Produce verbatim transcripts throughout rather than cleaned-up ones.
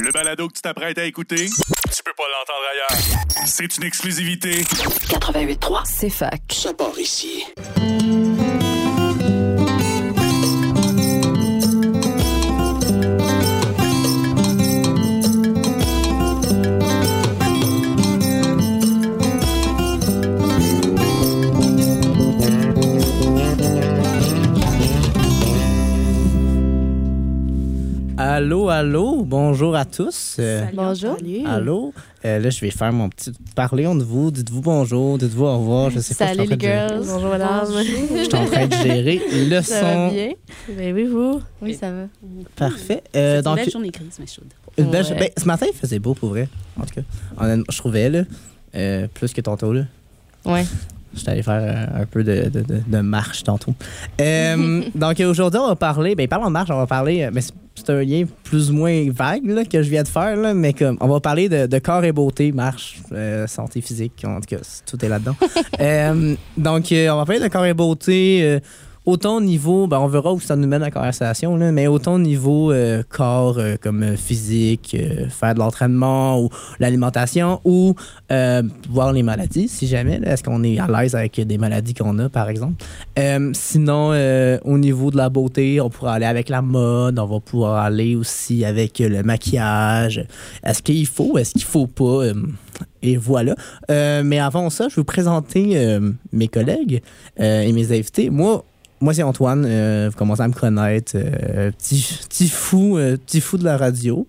Le balado que tu t'apprêtes à écouter, tu peux pas l'entendre ailleurs. C'est une exclusivité. quatre-vingt-huit trois, c'est fac. Ça part ici. Allô, allô, bonjour à tous. Euh, Bonjour. allô. Euh, là, je vais faire mon petit parler entre vous. Dites-vous bonjour, dites-vous au revoir. Je sais pas. Salut les girls. Bonjour, madame. Je suis en train de gérer le son. Ça va bien? Ben oui, vous? Oui, ça va. Parfait. Euh, C'est donc, une belle journée grise, mais chaude. Une belle Ouais. ben, ce matin, il faisait beau pour vrai. En tout cas, honnêtement, je trouvais, là, euh, plus que tantôt, là. Ouais. J'étais allé faire euh, un peu de, de, de, de marche tantôt. Euh, donc aujourd'hui, on va parler, ben parlons de marche, on va parler, euh, mais c'est, c'est un lien plus ou moins vague là, que je viens de faire, là, mais comme, on va parler de, de corps et beauté, marche, euh, santé physique, en tout cas, tout est là-dedans. euh, donc, euh, on va parler de corps et beauté, euh, autant au niveau, ben on verra où ça nous mène la conversation, là, mais autant au niveau euh, corps euh, comme euh, physique, euh, faire de l'entraînement ou l'alimentation ou euh, voir les maladies, si jamais. Là, est-ce qu'on est à l'aise avec des maladies qu'on a, par exemple? Euh, sinon, euh, au niveau de la beauté, on pourra aller avec la mode, on va pouvoir aller aussi avec euh, le maquillage. Est-ce qu'il faut, est-ce qu'il faut pas? Euh, et voilà. Euh, mais avant ça, je vais vous présenter euh, mes collègues euh, et mes invités. Moi, Moi, c'est Antoine. Euh, vous commencez à me connaître. Euh, petit, petit fou, euh, petit fou de la radio.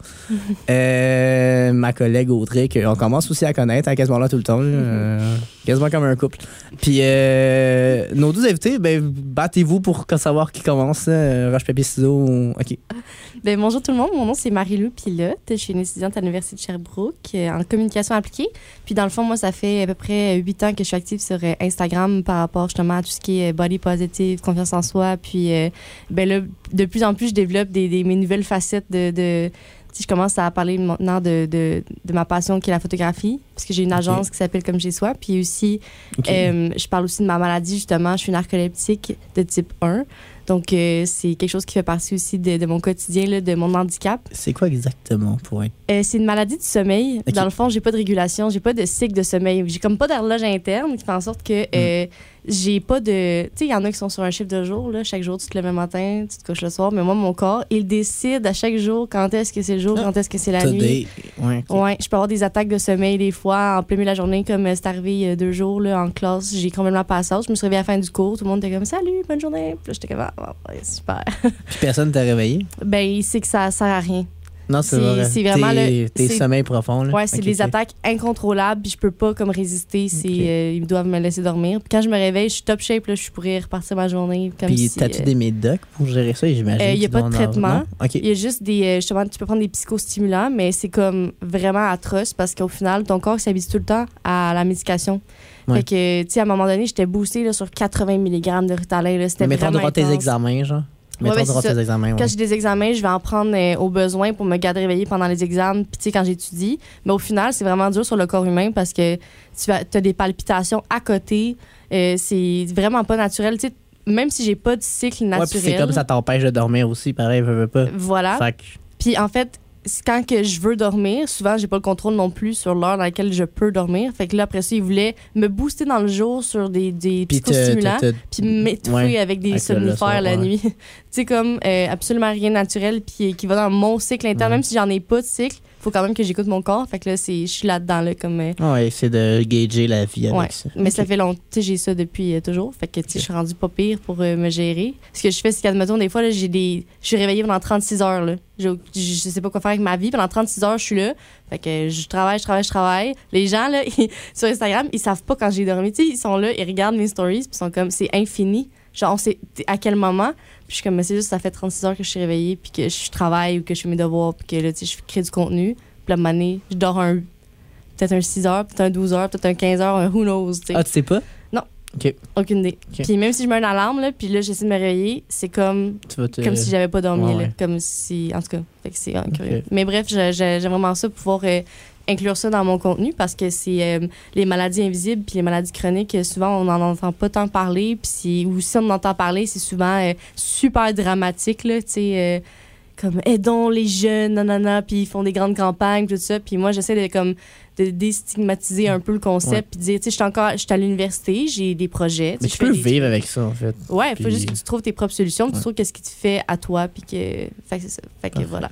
euh, ma collègue Audrey, qu'on commence aussi à connaître, hein, quasiment là tout le temps. Euh, quasiment comme un couple. Puis euh, nos deux invités, ben, battez-vous pour savoir qui commence. Euh, roche, papier, ciseaux. OK. Ben bonjour tout le monde. Mon nom, c'est Marie-Lou Pilote. Je suis une étudiante à l'Université de Sherbrooke euh, en communication appliquée. Puis dans le fond, moi, ça fait à peu près huit ans que je suis active sur euh, Instagram par rapport justement à tout ce qui est body positive, confiance en soi. Puis euh, ben là, de plus en plus, je développe des, des, mes nouvelles facettes de... de si je commence à parler maintenant de, de, de ma passion qui est la photographie, parce que j'ai une agence Okay. qui s'appelle Comme J'ai Soi. Puis aussi, Okay. euh, je parle aussi de ma maladie, justement. Je suis narcoleptique de type un. Donc, euh, c'est quelque chose qui fait partie aussi de, de mon quotidien, là, de mon handicap. C'est quoi exactement pour être? Euh, c'est une maladie du sommeil. Okay. Dans le fond, j'ai pas de régulation, j'ai pas de cycle de sommeil. J'ai comme pas d'horloge interne qui fait en sorte que euh, mm. j'ai pas de... Tu sais, il y en a qui sont sur un chiffre de jour. Là. Chaque jour, tu te lèves le matin, tu te couches le soir. Mais moi, mon corps, il décide à chaque jour quand est-ce que c'est le jour, ah. quand est-ce que c'est la Today. nuit. Ouais, okay. Ouais, je peux avoir des attaques de sommeil des fois en plein milieu de la journée, comme euh, c'est arrivé il y a deux jours là, en classe. J'ai complètement passé. Je me suis réveillée à la fin du cours. Tout le monde était comme « Salut, bonne journée! » Puis là, j'étais comme « Ah, ouais, super! » Puis personne t'a réveillé? Ben, c'est que ça sert à rien. Non, c'est, c'est, vrai. c'est vraiment tes, le... Tes c'est, sommeils profonds. Là. Ouais, c'est okay, des okay. attaques incontrôlables, puis je peux pas comme résister. C'est, okay. euh, ils doivent me laisser dormir. Puis quand je me réveille, je suis top shape, là, je pourrais repartir ma journée. Comme puis si, t'as-tu euh, des médocs pour gérer ça, j'imagine? Il euh, n'y a pas de traitement. Okay. Il y a juste des... Euh, justement, tu peux prendre des psychostimulants, mais c'est comme vraiment atroce parce qu'au final, ton corps s'habitue tout le temps à la médication. Ouais. Fait que, tu sais, à un moment donné, j'étais boostée là, sur quatre-vingts milligrammes de Ritalin. Là, c'était mais mettons vraiment droit tes intense. examens, genre? Mettons Ouais, ouais, droit tes examens, ouais. Quand j'ai des examens, je vais en prendre euh, au besoin pour me garder réveillée pendant les examens, puis tu sais, quand j'étudie. Mais au final, c'est vraiment dur sur le corps humain parce que tu as des palpitations à côté. Euh, c'est vraiment pas naturel. Tu sais, même si j'ai pas de cycle naturel. Ouais, puis c'est comme ça t'empêche de dormir aussi, pareil, veux, veux pas. Voilà. Fait que... Puis en fait, quand que je veux dormir, souvent, j'ai pas le contrôle non plus sur l'heure dans laquelle je peux dormir. Fait que là, après ça, ils voulaient me booster dans le jour sur des, des psychostimulants, puis m'étouffer ouais, avec des avec somnifères la ouais. nuit. Tu sais, comme euh, absolument rien de naturel, puis qui va dans mon cycle interne. Ouais. Même si j'en ai pas de cycle, faut quand même que j'écoute mon corps. Fait que là, c'est, je suis là-dedans, là, comme... Euh... Ouais, c'est de gager la vie avec ouais. ça. Mais okay. ça fait longtemps, tu sais, j'ai ça depuis euh, toujours. Fait que, tu sais, okay. je suis rendue pas pire pour euh, me gérer. Ce que je fais, c'est qu'admettons, des fois, là, j'ai des... Je suis réveillée pendant trente-six heures, là. Je, je sais pas quoi faire avec ma vie. Pendant trente-six heures, je suis là. Fait que je travaille, je travaille, je travaille. Les gens, là, ils, sur Instagram, ils savent pas quand j'ai dormi. Tu sais, ils sont là, ils regardent mes stories, puis ils sont comme, c'est infini. Genre, on sait à quel moment. Puis je suis comme, mais c'est juste, ça fait trente-six heures que je suis réveillée, puis que je travaille ou que je fais mes devoirs, puis que là, tu sais, je crée du contenu. Puis là, à un moment donné, je dors un, peut-être un six heures, peut-être un douze heures, peut-être un quinze heures, un who knows, tu sais. Ah, tu sais pas? Non. OK. Aucune idée. Okay. Puis même si je mets une alarme, là, puis là, j'essaie de me réveiller, c'est comme, te... comme si j'avais pas dormi, ouais, ouais. Là. Comme si... En tout cas, fait que c'est okay. curieux. Mais bref, j'ai, j'aime vraiment ça, pouvoir euh, inclure ça dans mon contenu, parce que c'est euh, les maladies invisibles puis les maladies chroniques, souvent, on n'en entend pas tant parler, puis ou si on en entend parler, c'est souvent euh, super dramatique, là, tu sais... Euh, comme aidons les jeunes, nanana, puis ils font des grandes campagnes, tout ça. Puis moi, j'essaie de comme de déstigmatiser un peu le concept, Ouais. puis de dire, tu sais, je suis encore, je suis à l'université, j'ai des projets. Mais sais, tu je fais peux des vivre trucs. avec ça, en fait. Ouais, il Puis- faut juste que tu trouves tes propres solutions, que Ouais. tu trouves qu'est-ce qui te fait à toi, puis que. Fait que c'est ça. Fait que Parfait. voilà.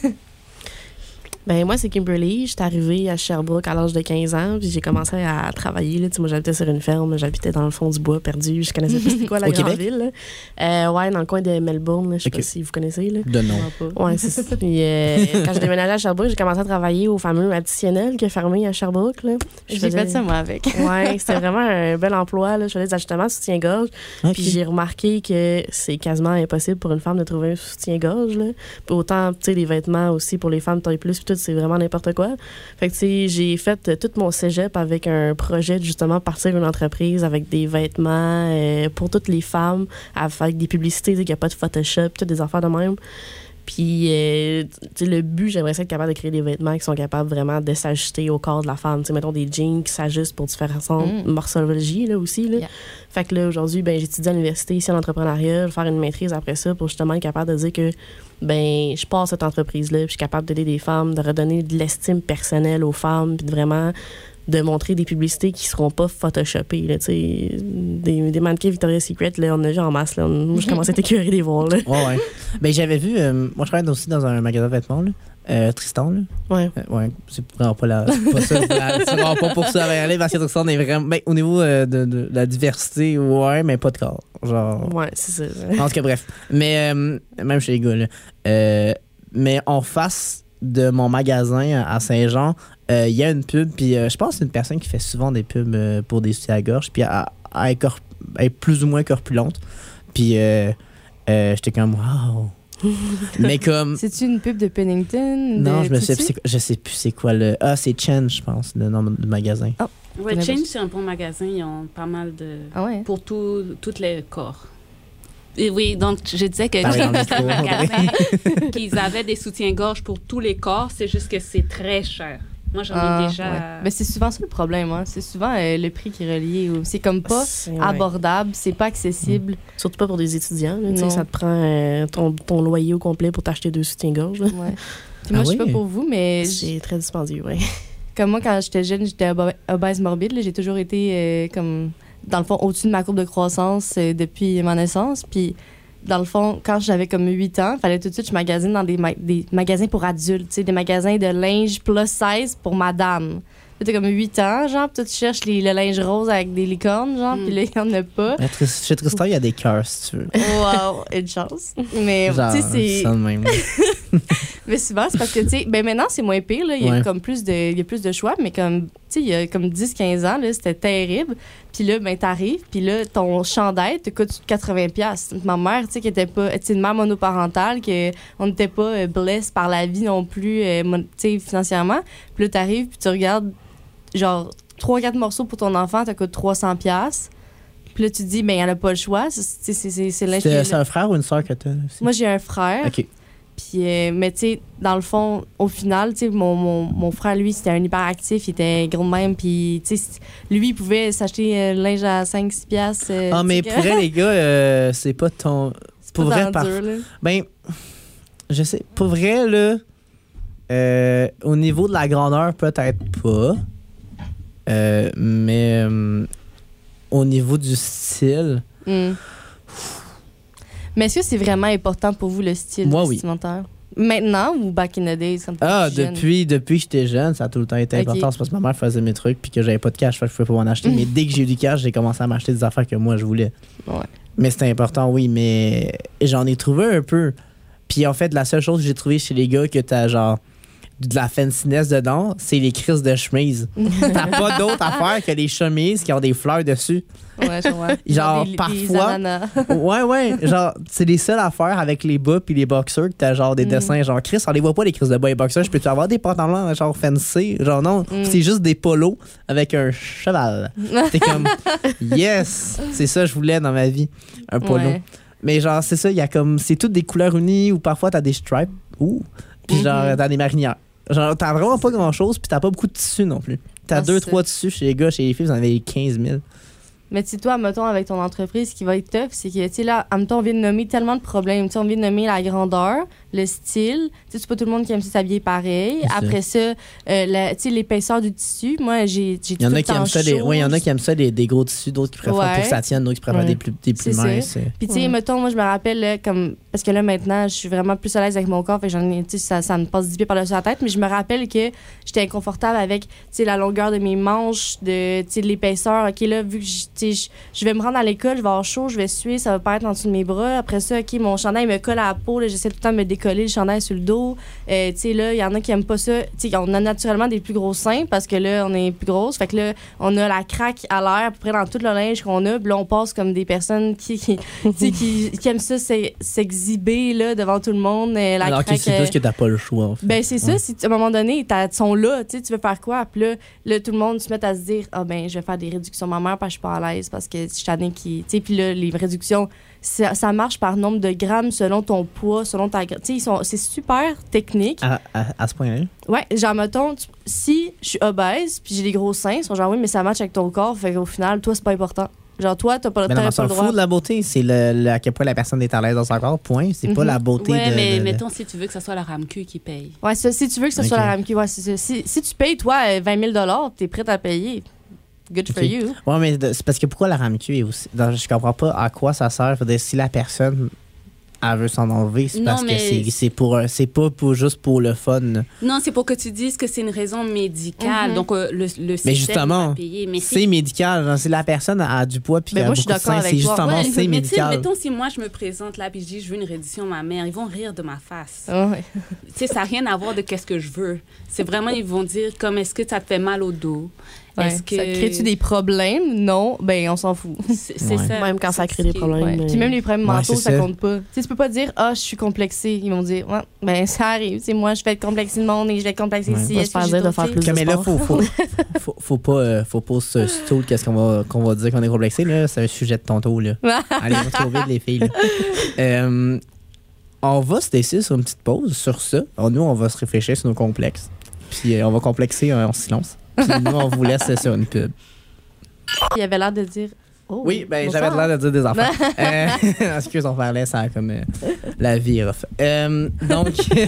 Ben moi, c'est Kimberly. J'étais arrivée à Sherbrooke à l'âge de quinze ans, puis j'ai commencé à travailler. Là. Tu sais, moi, j'habitais sur une ferme, j'habitais dans le fond du bois, perdu. Je connaissais pas c'était quoi la Au grande Québec? ville. là. Euh, ouais, dans le coin de Melbourne. là. Je sais Ok. pas si vous connaissez. Là. De nom. Ouais, c'est ça. Puis, euh, quand j'ai déménagé à Sherbrooke, j'ai commencé à travailler au fameux additionnel qui a fermé à Sherbrooke. Là. Je J'ai faisais- fait ça, moi, avec. Ouais, c'était vraiment un bel emploi. Là. Je faisais des ajustements soutien-gorge. Ok. Puis j'ai remarqué que c'est quasiment impossible pour une femme de trouver un soutien-gorge. Là. Puis autant, tu sais, les vêtements aussi pour les femmes taille plus, puis tout, c'est vraiment n'importe quoi. Fait que, tu sais, j'ai fait euh, tout mon cégep avec un projet de justement partir une entreprise avec des vêtements euh, pour toutes les femmes, avec des publicités, tu sais, qu'il n'y a pas de Photoshop, toutes des affaires de même. Puis, euh, tu sais, le but, j'aimerais ça être capable de créer des vêtements qui sont capables vraiment de s'ajuster au corps de la femme. Tu sais, mettons des jeans qui s'ajustent pour différentes Mm. morphologies, là, aussi, là. Yeah. Fait que là, aujourd'hui, ben, j'étudie à l'université ici en entrepreneuriat, faire une maîtrise après ça pour justement être capable de dire que, ben, je pars cette entreprise-là, puis je suis capable d'aider des femmes, de redonner de l'estime personnelle aux femmes, puis de vraiment de montrer des publicités qui seront pas photoshopées, là, tu sais. Des, des mannequins Victoria's Secret, là, on a vu en masse, là. Moi, je commençais à être écœurée des voir, là. Ouais, ouais. Ben, j'avais vu. euh, moi, je travaille aussi dans un magasin de vêtements, là. Euh, Tristan, là. Ouais. Euh, ouais, c'est vraiment pas la. C'est pas ça. la- C'est vraiment pas pour ça à aller parce que Tristan est vraiment. Ben, au niveau euh, de, de la diversité, ouais, mais pas de corps. Genre. Ouais, c'est ça. En tout cas, bref. Mais euh, même chez les gars, là. Euh, mais en face de mon magasin à Saint-Jean, il y a une pub, puis euh, je pense que c'est une personne qui fait souvent des pubs euh, pour des soutiens à gorge, puis elle, elle est corp- elle est plus ou moins corpulente. Puis euh, euh, j'étais comme, wow. Mais comme. C'est-tu une pub de Pennington? Non, de je, me sais, Tutu? c'est- je sais plus c'est quoi le. Ah, c'est Chen, je pense, le nom du magasin. Ouais, Mais Change, bon. c'est un bon magasin. Ils ont pas mal de. Ah ouais? Pour tout, tous les corps. Et oui, donc je disais que Parlez dans le c'est un micro, magasin qu'ils avaient des soutiens-gorge pour tous les corps, c'est juste que c'est très cher. Moi, j'en Ah, ai déjà. ouais. Ben, c'est souvent ça le problème. Hein. C'est souvent euh, le prix qui est relié. au- C'est comme pas C'est- ouais. abordable, c'est pas accessible. Surtout pas pour des étudiants. Là, tu sais, Non. ça te prend euh, ton, ton loyer au complet pour t'acheter deux soutiens-gorge. là. Ouais. Puis moi, Ah je sais oui? pas pour vous, mais j- C'est très dispendieux, ouais. comme moi, quand j'étais jeune, j'étais oba- obèse morbide. là. J'ai toujours été, euh, comme, dans le fond, au-dessus de ma courbe de croissance euh, depuis ma naissance. Puis, dans le fond, quand j'avais comme huit ans, fallait tout de suite que je magasine dans des, ma- des magasins pour adultes, tu sais, des magasins de linge plus size pour madame. Là, t'as comme huit ans, genre, puis toi, tu cherches les- le linge rose avec des licornes, genre, Mm. puis là, il y en a pas. Mais Tris- Chez Tristan, il y a des cœurs, si tu veux. Wow, une chance. Mais, Genre, tu sais, c'est. ça de même. Mais souvent, c'est parce que, tu sais, ben maintenant, c'est moins pire, là. Il y a Ouais. comme plus de, il y a plus de choix, mais comme, tu sais, il y a comme dix quinze ans, là, c'était terrible. Puis là, ben, t'arrives, puis là, ton chandail te coûte quatre-vingts piastres. Ma mère, tu sais, qui était pas, tu sais, une mère monoparentale, qu'on n'était pas euh, blessé par la vie non plus, euh, mon- tu sais, financièrement. Puis là, t'arrives, puis tu regardes, genre, trois quatre morceaux pour ton enfant, ça coûte trois cents piastres. Puis là, tu te dis, ben, elle a pas le choix. C'est, c'est, c'est, c'est, c'est linge qui est C'est là. c'est un frère ou une soeur que t'as? aussi? Moi, j'ai un frère. Ok. Puis, euh, mais tu sais, dans le fond, au final, tu sais, mon, mon, mon frère, lui, c'était un hyperactif, il était gros de même, puis, tu sais, lui, il pouvait s'acheter euh, le linge à cinq six piastres. euh, Ah, mais tu sais, pour vrai, les gars, euh, c'est pas ton. c'est pour pas vrai, dans par- dur, là. Ben, je sais. Pour vrai, là, euh, au niveau de la grandeur, peut-être pas. Euh, mais euh, au niveau du style, Mm. Mais est-ce que c'est vraiment important pour vous, le style Moi, oui. vestimentaire? Maintenant ou back in the days, quand t'étais ah, jeune? depuis, depuis que j'étais jeune, ça a tout le temps été Ok. important. C'est parce que ma mère faisait mes trucs puis que j'avais pas de cash, fait que je pouvais pas m'en acheter. Mais dès que j'ai eu du cash, j'ai commencé à m'acheter des affaires que moi je voulais. Ouais. Mais c'était important, oui, mais j'en ai trouvé un peu. Puis en fait, la seule chose que j'ai trouvé chez les gars que t'as genre de la fanciness dedans, c'est les crises de chemise. T'as pas d'autre affaire que les chemises qui ont des fleurs dessus. Ouais, je vois. Genre, des, des parfois- ananas. Ouais, ouais. Genre, c'est les seules affaires avec les bas puis les boxers que t'as genre des Mm. dessins. Genre, Chris, on les voit pas les crises de bas et boxers. Je peux-tu avoir des pantalons genre fancy? Genre, non. Mm. C'est juste des polos avec un cheval. T'es comme, yes! C'est ça que je voulais dans ma vie. Un polo. Ouais. Mais genre, c'est ça, il y a comme. C'est toutes des couleurs unies ou parfois t'as des stripes. Ouh! Puis genre, Mhm. t'as des marinières. Genre, t'as vraiment pas grand chose, puis t'as pas beaucoup de tissus non plus. T'as Ah, deux, c'est trois tissus chez les gars, chez les filles, vous en avez quinze mille. Mais tu sais, toi, mettons, avec ton entreprise, ce qui va être tough, c'est que, tu sais, là, mettons, on vient de nommer tellement de problèmes. Tu sais, on vient de nommer la grandeur, le style. Tu sais, c'est pas tout le monde qui aime s'habiller pareil. C'est Après ça, euh, la- tu sais, l'épaisseur du tissu. Moi, j'ai, j'ai Il y en tout a le qui aiment temps ça, des, chaud. ouais, il y en a qui aiment ça des, des gros tissus, d'autres qui préfèrent Ouais. pour que ça tienne, d'autres qui préfèrent Ouais. des plus, des plus C'est ça. minces. Puis, tu sais, Ouais. mettons, moi, je me rappelle, là, comme. Parce que là, maintenant, je suis vraiment plus à l'aise avec mon corps. Fait que j'en ai, tu sais, ça, ça me passe dix pieds par-dessus la tête. Mais je me rappelle que j'étais inconfortable avec, tu sais, la longueur de mes manches, de, tu sais, de l'épaisseur. OK, là, vu que, je- tu sais, je- je vais me rendre à l'école, je vais avoir chaud, je vais suer, ça va pas être en dessous de mes bras. Après ça, OK, mon chandail me colle à la peau. Là, j'essaie tout le temps de me décoller le chandail sur le dos. Euh, tu sais, là, il y en a qui aiment pas ça. Tu sais, on a naturellement des plus gros seins parce que là, on est plus grosse. Fait que là, on a la craque à l'air à peu près dans tout le linge qu'on a. Puis là, on passe comme des personnes qui, qui, tu sais, qui, qui aiment ça s'e- s'exhiber là, devant tout le monde. euh, La Alors que craque, c'est euh, plus que t'as pas le choix, en fait. ben c'est Ouais. ça, si tu- à un moment donné, t'as- ils sont là, tu sais, tu veux faire quoi? Puis là, là, tout le monde se met à se dire, ah ben, je vais faire des réductions mammaires parce que je suis pas à l'aise, parce que je suis tannée qui. Tu sais, puis là, les réductions, ça, ça marche par nombre de grammes selon ton poids, selon ta. Tu sais, ils sont- c'est super technique. À, à, à ce point-là. Ouais, genre, mettons, tu- si je suis obèse, puis j'ai des gros seins, ils sont genre, oui, mais ça match avec ton corps, fait qu'au final, toi, c'est pas important. Genre, toi, t'as pas, Mais non, t'aurais on pas s'en le droit. fout de la beauté. C'est le, le- à quel point la personne est à l'aise dans son corps, point. C'est pas Mhm. la beauté Ouais, de... mais de- de- mettons si tu veux que ce soit la RAMQ qui paye. Ouais, ça, si tu veux que ce soit Ok. la R A M Q, ouais, c'est ça. Si, si tu payes, toi, euh, vingt mille t'es prête à payer. Good for Ok. you. Ouais, mais de- c'est parce que pourquoi la R A M Q est aussi... dans- je comprends pas à quoi ça sert. Faut dire, si la personne elle veut s'en enlever, c'est Non, parce mais- que c'est, c'est, pour, un- c'est pas pour, juste pour le fun. Non, c'est pour que tu dises que c'est une raison médicale. Mhm. Donc, euh, le, le système justement, va payer. Mais C'est médical. genre, si la personne a du poids puis Mais qu'elle a moi, je suis beaucoup de d'accord seins, avec c'est toi. justement Ouais, c'est mais tu sais, médical. mettons si moi je me présente là puis je dis je veux une réduction mammaire, ils vont rire de ma face. Ouais. Tu sais, ça n'a rien à voir de qu'est-ce que je veux. C'est vraiment, ils vont dire comme est-ce que ça te fait mal au dos? Ouais. Est-ce que... Ça crée-tu des problèmes? Non, ben on s'en fout. C'est c'est Ouais. ça. Même quand ça C'est crée ce des qui est- problèmes. Ouais. mais- Puis même les problèmes Ouais, mentaux, c'est ça, ça. compte pas. Tu sais, tu peux pas dire « Ah, je suis complexée ». Ils vont dire « Ouais, ben ça arrive. Tu sais, moi, je vais être complexée de monde et je vais être complexée Ouais. ici. On va Est-ce se que faire j'ai dire de d'autres faire filles? plus Ok, mais là, sport. faut, faut, faut, faut pas, euh, faut pas se stool qu'est-ce qu'on va, qu'on va dire qu'on est complexé. Là. C'est un sujet de tantôt. Là. Allez, on se trouve vite, les filles. Là. Euh, on va se laisser sur une petite pause sur ça. Alors, nous, on va se réfléchir sur nos complexes. Puis euh, on va complexer euh, en silence. Puis nous, on vous laisse sur une pub. Il avait l'air de dire « Oh, Oui, ben bonsoir. j'avais l'air de dire des enfants. euh, excuse, on parlait, ça a comme euh, la vie est rough. Euh, donc,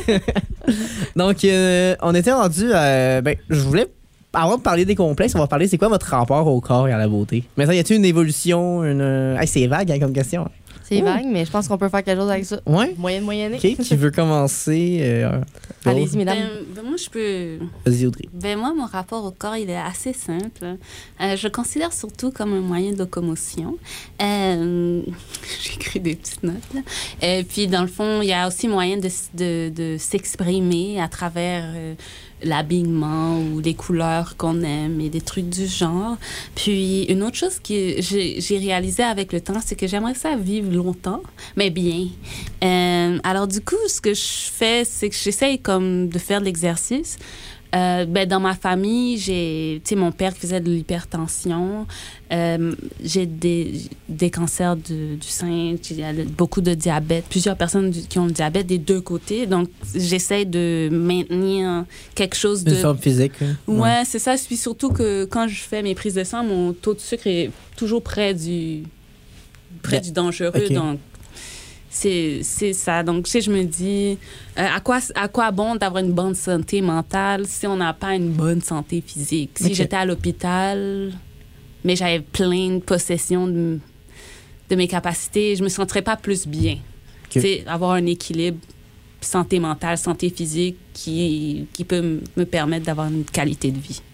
donc euh, on était rendu. Euh, ben, je voulais, avant de parler des complexes, on va parler. C'est quoi votre rapport au corps et à la beauté? Mais ça, y a-t-il une évolution, une euh, hey, c'est vague hein, comme question. C'est vague, mais je pense qu'on peut faire quelque chose avec ça. Ouais. Moyenne, moyenne. Ok, qui veut commencer? Euh, Allez-y, mesdames. Ben, ben, moi, je peux... Vas-y, Audrey. Ben moi, mon rapport au corps, il est assez simple. Euh, je le considère surtout comme un moyen de locomotion. Euh, J'ai écrit des petites notes. Là. Et puis, dans le fond, il y a aussi moyen de, s- de, de s'exprimer à travers euh, l'habillement ou les couleurs qu'on aime et des trucs du genre. Puis, une autre chose que j'ai j'ai réalisé avec le temps, c'est que j'aimerais ça vivre longtemps, mais bien. Euh, alors, du coup, ce que je fais, c'est que j'essaye comme de faire de l'exercice. Euh, ben, dans ma famille, j'ai, tu sais, mon père qui faisait de l'hypertension. Euh, j'ai des, des cancers de- du sein, j'ai beaucoup de diabète, plusieurs personnes du- qui ont le diabète des deux côtés. Donc, j'essaie de maintenir quelque chose de... Une forme physique. hein? Ouais, c'est ça. Puis surtout que quand je fais mes prises de sang, mon taux de sucre est toujours près du, près Yeah. du dangereux. Ok. Donc, c'est c'est ça. Donc, tu sais, je me dis, euh, à, quoi, à quoi bon d'avoir une bonne santé mentale si on n'a pas une bonne santé physique? Si Ok. j'étais à l'hôpital, mais j'avais plein de possessions de, de mes capacités, je me sentirais pas plus bien. Tu sais, avoir un équilibre santé mentale, santé physique qui, qui peut m- me permettre d'avoir une qualité de vie.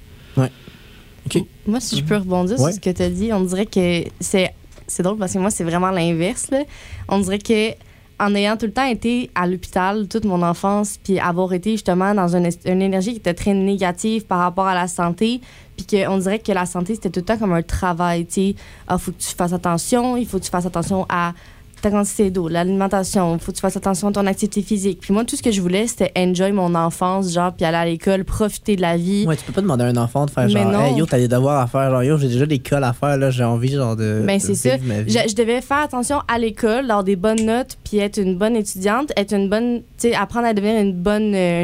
Moi, si je peux rebondir Ouais. sur ce que tu as dit, on dirait que c'est c'est drôle parce que moi, c'est vraiment l'inverse. Là. On dirait que en ayant tout le temps été à l'hôpital toute mon enfance, puis avoir été justement dans une, une énergie qui était très négative par rapport à la santé, puis qu'on dirait que la santé, c'était tout le temps comme un travail. Tu sais, il faut que tu fasses attention, il faut que tu fasses attention à ta quantité d'eau, l'alimentation, il faut que tu fasses attention à ton activité physique. Puis moi, tout ce que je voulais, c'était enjoy mon enfance, genre, puis aller à l'école, profiter de la vie. Ouais, tu peux pas demander à un enfant de faire Mais genre, non. hey, yo, t'as des devoirs à faire, genre, yo, j'ai déjà des cols à faire, là, j'ai envie, genre, de. Ben, de c'est ça. vivre ma vie. Je, je devais faire attention à l'école, avoir des bonnes notes, puis être une bonne étudiante, être une bonne, tu sais, apprendre à devenir une bonne, euh, une,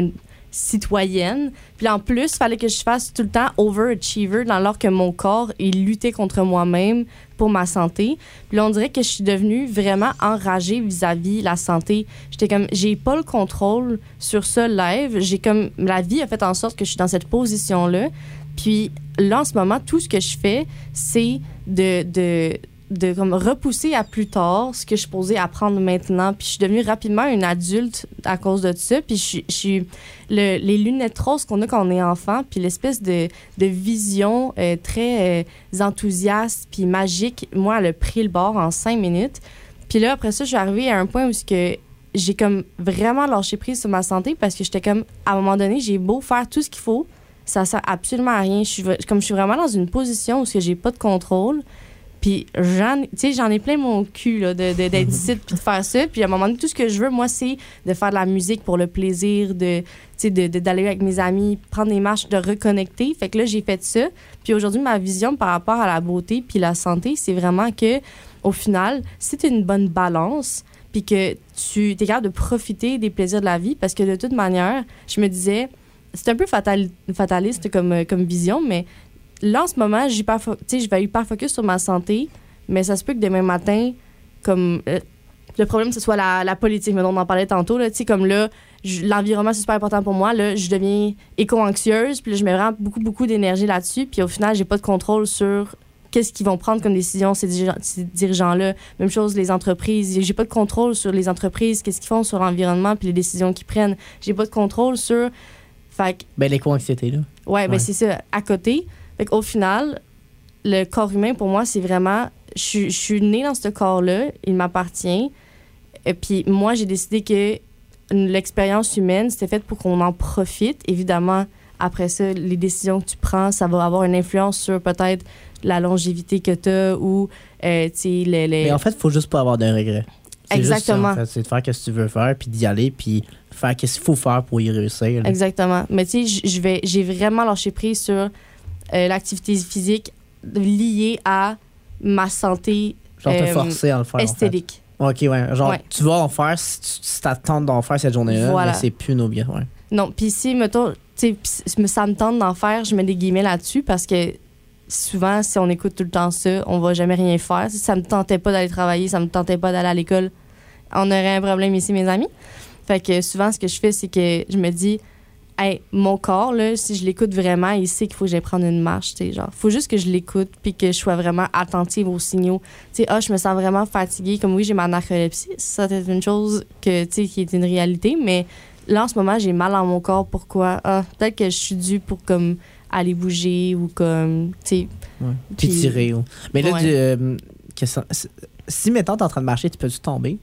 citoyenne. Puis en plus, il fallait que je fasse tout le temps overachiever, dans alors que mon corps, il luttait contre moi-même pour ma santé. Puis là, on dirait que je suis devenue vraiment enragée vis-à-vis la santé. J'étais comme, j'ai pas le contrôle sur ça live. J'ai comme, la vie a fait en sorte que je suis dans cette position-là. Puis là, en ce moment, tout ce que je fais, c'est de... de de comme repousser à plus tard ce que je suis posée apprendre maintenant. Puis je suis devenue rapidement une adulte à cause de ça. Puis je, je suis... Le, les lunettes roses qu'on a quand on est enfant, puis l'espèce de, de vision euh, très euh, enthousiaste puis magique, moi, elle a pris le bord en cinq minutes. Puis là, après ça, je suis arrivée à un point où que j'ai comme vraiment lâché prise sur ma santé parce que j'étais comme, à un moment donné, j'ai beau faire tout ce qu'il faut, ça sert absolument à rien. Je suis, comme je suis vraiment dans une position où j'ai pas de contrôle. Puis j'en, j'en ai plein mon cul là, de, de, d'être ici puis de faire ça. Puis à un moment donné, tout ce que je veux, moi, c'est de faire de la musique pour le plaisir, de, de, de, d'aller avec mes amis, prendre des marches, de reconnecter. Fait que là, j'ai fait ça. Puis aujourd'hui, ma vision par rapport à la beauté puis la santé, c'est vraiment que au final, si tu as une bonne balance puis que tu es capable de profiter des plaisirs de la vie, parce que de toute manière, je me disais, c'est un peu fatal, fataliste comme, comme vision, mais là, en ce moment, j'y hyper fo- je vais hyper focus sur ma santé, mais ça se peut que demain matin, comme euh, le problème, ce soit la, la politique, mais on en parlait tantôt, là, comme là, je, l'environnement, c'est super important pour moi. Là, je deviens éco-anxieuse, puis là, je mets vraiment beaucoup, beaucoup d'énergie là-dessus, puis au final, j'ai pas de contrôle sur qu'est-ce qu'ils vont prendre comme décision, ces, dirigeants, ces dirigeants-là. Même chose, les entreprises. J'ai pas de contrôle sur les entreprises, qu'est-ce qu'ils font sur l'environnement, puis les décisions qu'ils prennent. J'ai pas de contrôle sur... Fait que... Ben, l'éco-anxiété, là. Ouais, ben ouais. c'est ça, à côté. Fait qu'au final, le corps humain, pour moi, c'est vraiment... Je, je suis née dans ce corps-là, il m'appartient. Et puis moi, j'ai décidé que l'expérience humaine, c'était fait pour qu'on en profite. Évidemment, après ça, les décisions que tu prends, ça va avoir une influence sur peut-être la longévité que tu as ou, euh, tu sais, les, les... Mais en fait, il faut juste pas avoir de regrets. C'est Exactement. Juste ça, en fait. C'est de faire ce que tu veux faire, puis d'y aller, puis faire ce qu'il faut faire pour y réussir. Là. Exactement. Mais tu sais, je vais, j'ai vraiment lâché prise sur euh, l'activité physique liée à ma santé Genre te euh, forcer à le faire, esthétique. En fait. OK, ouais. Genre, Ouais. tu vas en faire si tu si t'attends d'en faire cette journée-là, Voilà. mais c'est plus nos biens. Ouais. Non, puis si, mettons, tu sais, ça me tente d'en faire, je mets des guillemets là-dessus parce que souvent, si on écoute tout le temps ça, on va jamais rien faire. Si ça me tentait pas d'aller travailler, ça me tentait pas d'aller à l'école, on aurait un problème ici, mes amis. Fait que souvent, ce que je fais, c'est que je me dis, hey, mon corps, là, si je l'écoute vraiment, il sait qu'il faut que j'aille prendre une marche, tu sais, genre, faut juste que je l'écoute puis que je sois vraiment attentive aux signaux. Tu sais, ah, je me sens vraiment fatiguée, comme oui, j'ai ma narcolepsie, ça c'est une chose que, tu sais, qui est une réalité, mais là, en ce moment, j'ai mal dans mon corps, pourquoi? Ah, peut-être que je suis due pour, comme, aller bouger ou comme, tu sais... Ouais. Puis tirer. Ou... Mais là, Ouais. du, euh, que ça- si, mettons, t'es en train de marcher, tu peux-tu tomber?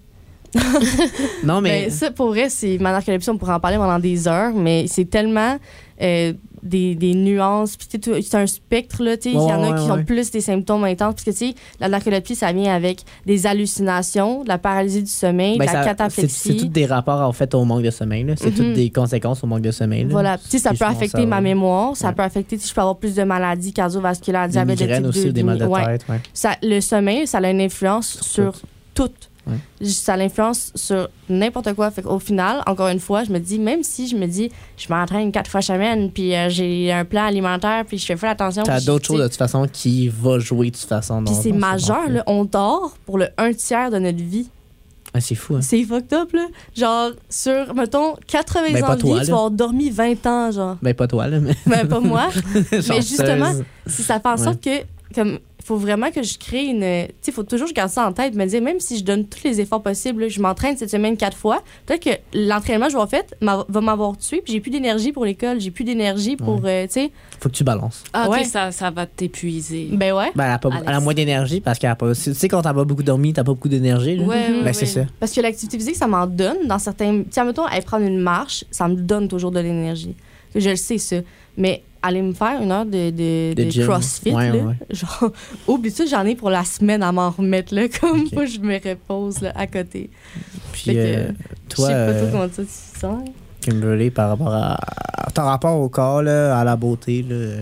Non, mais... Ben, ça, pour vrai, c'est ma narcolepsie, on pourrait en parler pendant des heures, mais c'est tellement euh, des, des nuances. Puis, tu sais, c'est un spectre, là, tu sais. Il Ouais, y en a ouais, qui ouais. ont plus des symptômes intenses. Parce que, tu sais, la narcolepsie, ça vient avec des hallucinations, de la paralysie du sommeil, Ben, de la ça- c'est, cataplexie. c'est tous des rapports, en fait, au manque de sommeil. Là. C'est Mhm. toutes des conséquences au manque de sommeil. Là. Voilà. Tu sais, ça Puis peut sinon, affecter ça- ma mémoire, ça Ouais. peut affecter, tu sais, je peux avoir plus de maladies cardiovasculaires, Des diabète de migraines type aussi, deux, ou des mal de ouais. tête. Ouais. Ça, le sommeil, ça a une influence sur, tout. Ouais. Ça l'influence sur n'importe quoi. Fait qu'au final, encore une fois, je me dis, même si je me dis, je m'entraîne quatre fois semaine, puis euh, j'ai un plan alimentaire, puis je fais faire attention. T'as puis d'autres je- choses de toute façon qui va jouer de toute façon. Puis dans- c'est dans ce majeur, sens-là. là. On dort pour le un tiers de notre vie. Ah, c'est fou. Hein. C'est fucked up, là. Genre, sur, mettons, quatre-vingts Ben, ans pas de toi, vie, là. tu vas avoir dormi vingt ans, genre. Ben, pas toi, là, mais. Ben, pas moi. Mais Chanceuse. justement, si ça fait en sorte que, comme, il faut vraiment que je crée une. Tu sais, il faut toujours que je garde ça en tête, me dire, même si je donne tous les efforts possibles, là, je m'entraîne cette semaine quatre fois, peut-être que l'entraînement que je vais faire m'a- va m'avoir tué, puis j'ai plus d'énergie pour l'école, j'ai plus d'énergie pour. euh, tu sais. Faut que tu balances. Ah, Ouais. ok, ça, ça va t'épuiser. Ben ouais. Ben, elle a, pas, Alex. elle a moins d'énergie parce qu'elle a pas. Tu sais, quand t'as pas beaucoup dormi, t'as pas beaucoup d'énergie. Là. Ouais, ouais, Ben, c'est ouais. ça. Parce que l'activité physique, ça m'en donne dans certains. Tiens, mettons, aller prendre une marche, ça me donne toujours de l'énergie. Je le sais, ça. Mais aller me faire une heure de, de, De de gym. CrossFit, Ouais, là, ouais. genre, oublie ça, j'en ai pour la semaine à m'en remettre, là, comme Ok. moi, je me repose là, à côté. Puis, Fait que, euh, Je toi, sais pas euh, trop comment ça tu sens. Kimberly, par rapport à. Ton rapport au corps, là, à la beauté, là.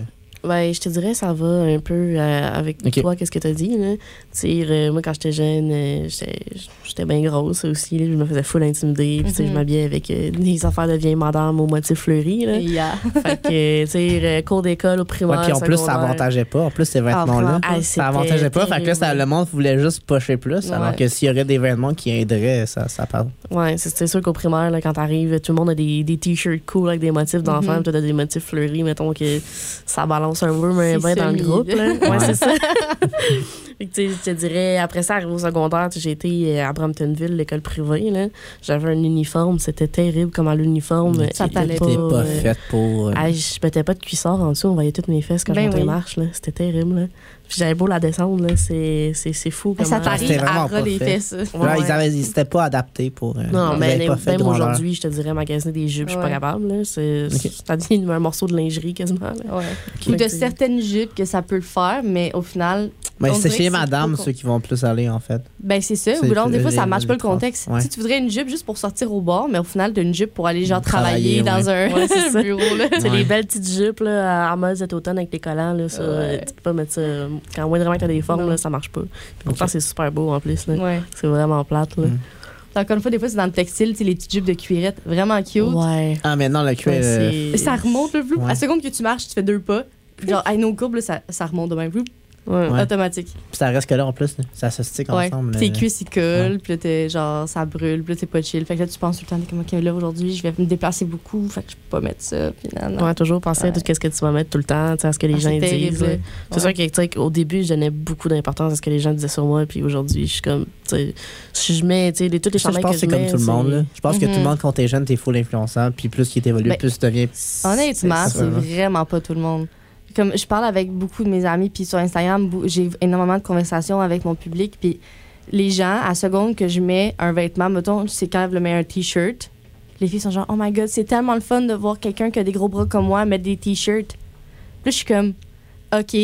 Ben, je te dirais, ça va un peu euh, avec Ok. toi, qu'est-ce que tu as dit. Là. Tu sais, euh, moi, quand j'étais jeune, euh, j'étais j'étais bien grosse aussi. Là, je me faisais full intimider. Puis, tu sais, Mhm. je m'habillais avec euh, des affaires de vieille madame au motif fleuri. Là. Yeah. Fait que, tu sais, euh, cours d'école au primaire. Ouais, puis en plus, ça secondaire. avantageait pas. En plus, ces vêtements-là, vraiment Ah, ça c'était avantageait pas. Fait que là, ça, terrible. le monde voulait juste pocher plus. Alors Ouais. que s'il y aurait des vêtements qui aideraient, ça, ça parle. Ouais, c'est c'est sûr qu'au primaire, là, quand t'arrives, tout le monde a des, des t-shirts cool avec des motifs d'enfants, Mhm. puis toi, t'as des motifs fleuris, mettons que ça balance un peu, mais C'est bien dans le semi, groupe. Là. Ouais, Ouais. c'est ça. Fait que, tu sais, je te dirais, après ça, arrivé au secondaire, tu sais, j'ai été à Bramptonville, l'école privée. Là. J'avais un uniforme, c'était terrible comment l'uniforme. Ça était t'allait T'es pas euh, faite pour. euh, ah, je mettais pas de cuissard en dessous, on voyait toutes mes fesses quand Ben je montais les oui. marches. Là. C'était terrible. Là. Puis j'avais beau la descendre, là. C'est, c'est, c'est fou. Ça comment- t'arrive C'était à vraiment ras pas les fait. fesses. Ouais, Là, ils ouais. avaient, ils s'étaient pas adaptés pour. euh, Non, ils mais avaient pas fait même de grandeur. aujourd'hui, je te dirais, magasiner des jupes, je suis pas Ouais. capable. Là. C'est, Ok. c'est-à-dire un morceau de lingerie quasiment. Là. Ouais. Ok. Ou de Fait que- certaines jupes que ça peut le faire, mais au final, Mais on c'est dirait chez que c'est madame pas ceux qui vont plus aller, en fait. ben c'est ça. C'est Ou alors, des le- fois, ça les- matche pas les le contexte. trans- ouais. Tu sais, tu voudrais une jupe juste pour sortir au bar, mais au final, t'as une jupe pour aller genre travailler, Travailler, dans un Ouais, c'est ça. bureau. Là. C'est Ouais. les belles petites jupes là, à mode cet automne avec les collants. Là, ça, Ouais. euh, tu peux pas mettre ça. euh, Quand moindrement que t'as des formes, Non. là, ça marche pas. Puis pourtant, Ok. c'est super beau en plus. Là. Ouais. C'est vraiment plate. Là. Mm. Encore une fois, des fois, c'est dans le textile, tu sais, les petites jupes de cuirette, vraiment cute. Ouais. Ah, maintenant, le cuir. Ouais, euh, Et c'est... ça remonte le plus. Ouais. À la seconde que tu marches, tu fais deux pas. Genre, à nos courbes, là, ça, ça remonte de même. Plus Ouais. Ouais. automatique. Puis ça reste que là, en plus, là, ça se stick Ouais. ensemble. Tes là. cuisses, ils collent, puis là, t'es genre, ça brûle, puis là, t'es pas chill. Fait que là, tu penses tout le temps, t'es comme, OK, là, aujourd'hui, je vais me déplacer beaucoup, fait que je peux pas mettre ça. Puis non, non. Ouais, toujours penser à Ouais. tout ce que tu vas mettre tout le temps, tu sais, à ce que les Ah, gens c'est disent. terrible, là. là. C'est Ouais. sûr que, tu sais, qu'au début, je donnais beaucoup d'importance à ce que les gens disaient sur moi, puis aujourd'hui, je suis comme, tu sais, si je mets, tu sais, les- toutes les Ça, je chandails pense que que c'est je comme mets, tout le monde. Là. Je pense que Mhm. tout le monde, quand t'es jeune, t'es full influençant. Puis plus qu'il évolue, Ben, plus tu deviens. Honnêtement, C'est c'est ça. vraiment pas tout le monde. Comme je parle avec beaucoup de mes amis, puis sur Instagram, bou- j'ai énormément de conversations avec mon public, puis les gens, à seconde que je mets un vêtement, mettons, c'est quand je mets un t-shirt, les filles sont genre, oh my god, c'est tellement le fun de voir quelqu'un qui a des gros bras comme moi mettre des t-shirts. Puis là, je suis comme, OK.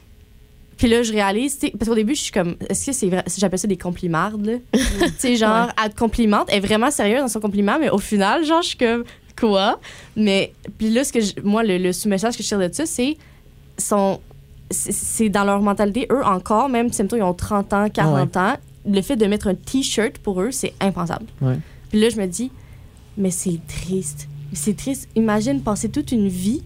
Puis là, je réalise, tu sais, parce qu'au début, je suis comme, est-ce que c'est vrai, j'appelle ça des complimardes, là. Tu sais, genre, elle te complimente, elle est vraiment sérieuse dans son compliment, mais au final, genre, je suis comme, quoi? Mais, puis là, ce que je- moi, le, le sous-message que je tire de ça, c'est, sont, c'est- c'est dans leur mentalité, eux encore, même si mettons, ils ont trente ans, quarante ans, le fait de mettre un t-shirt pour eux, c'est impensable. Ouais. Puis là, je me dis, mais c'est triste. C'est triste. Imagine passer toute une vie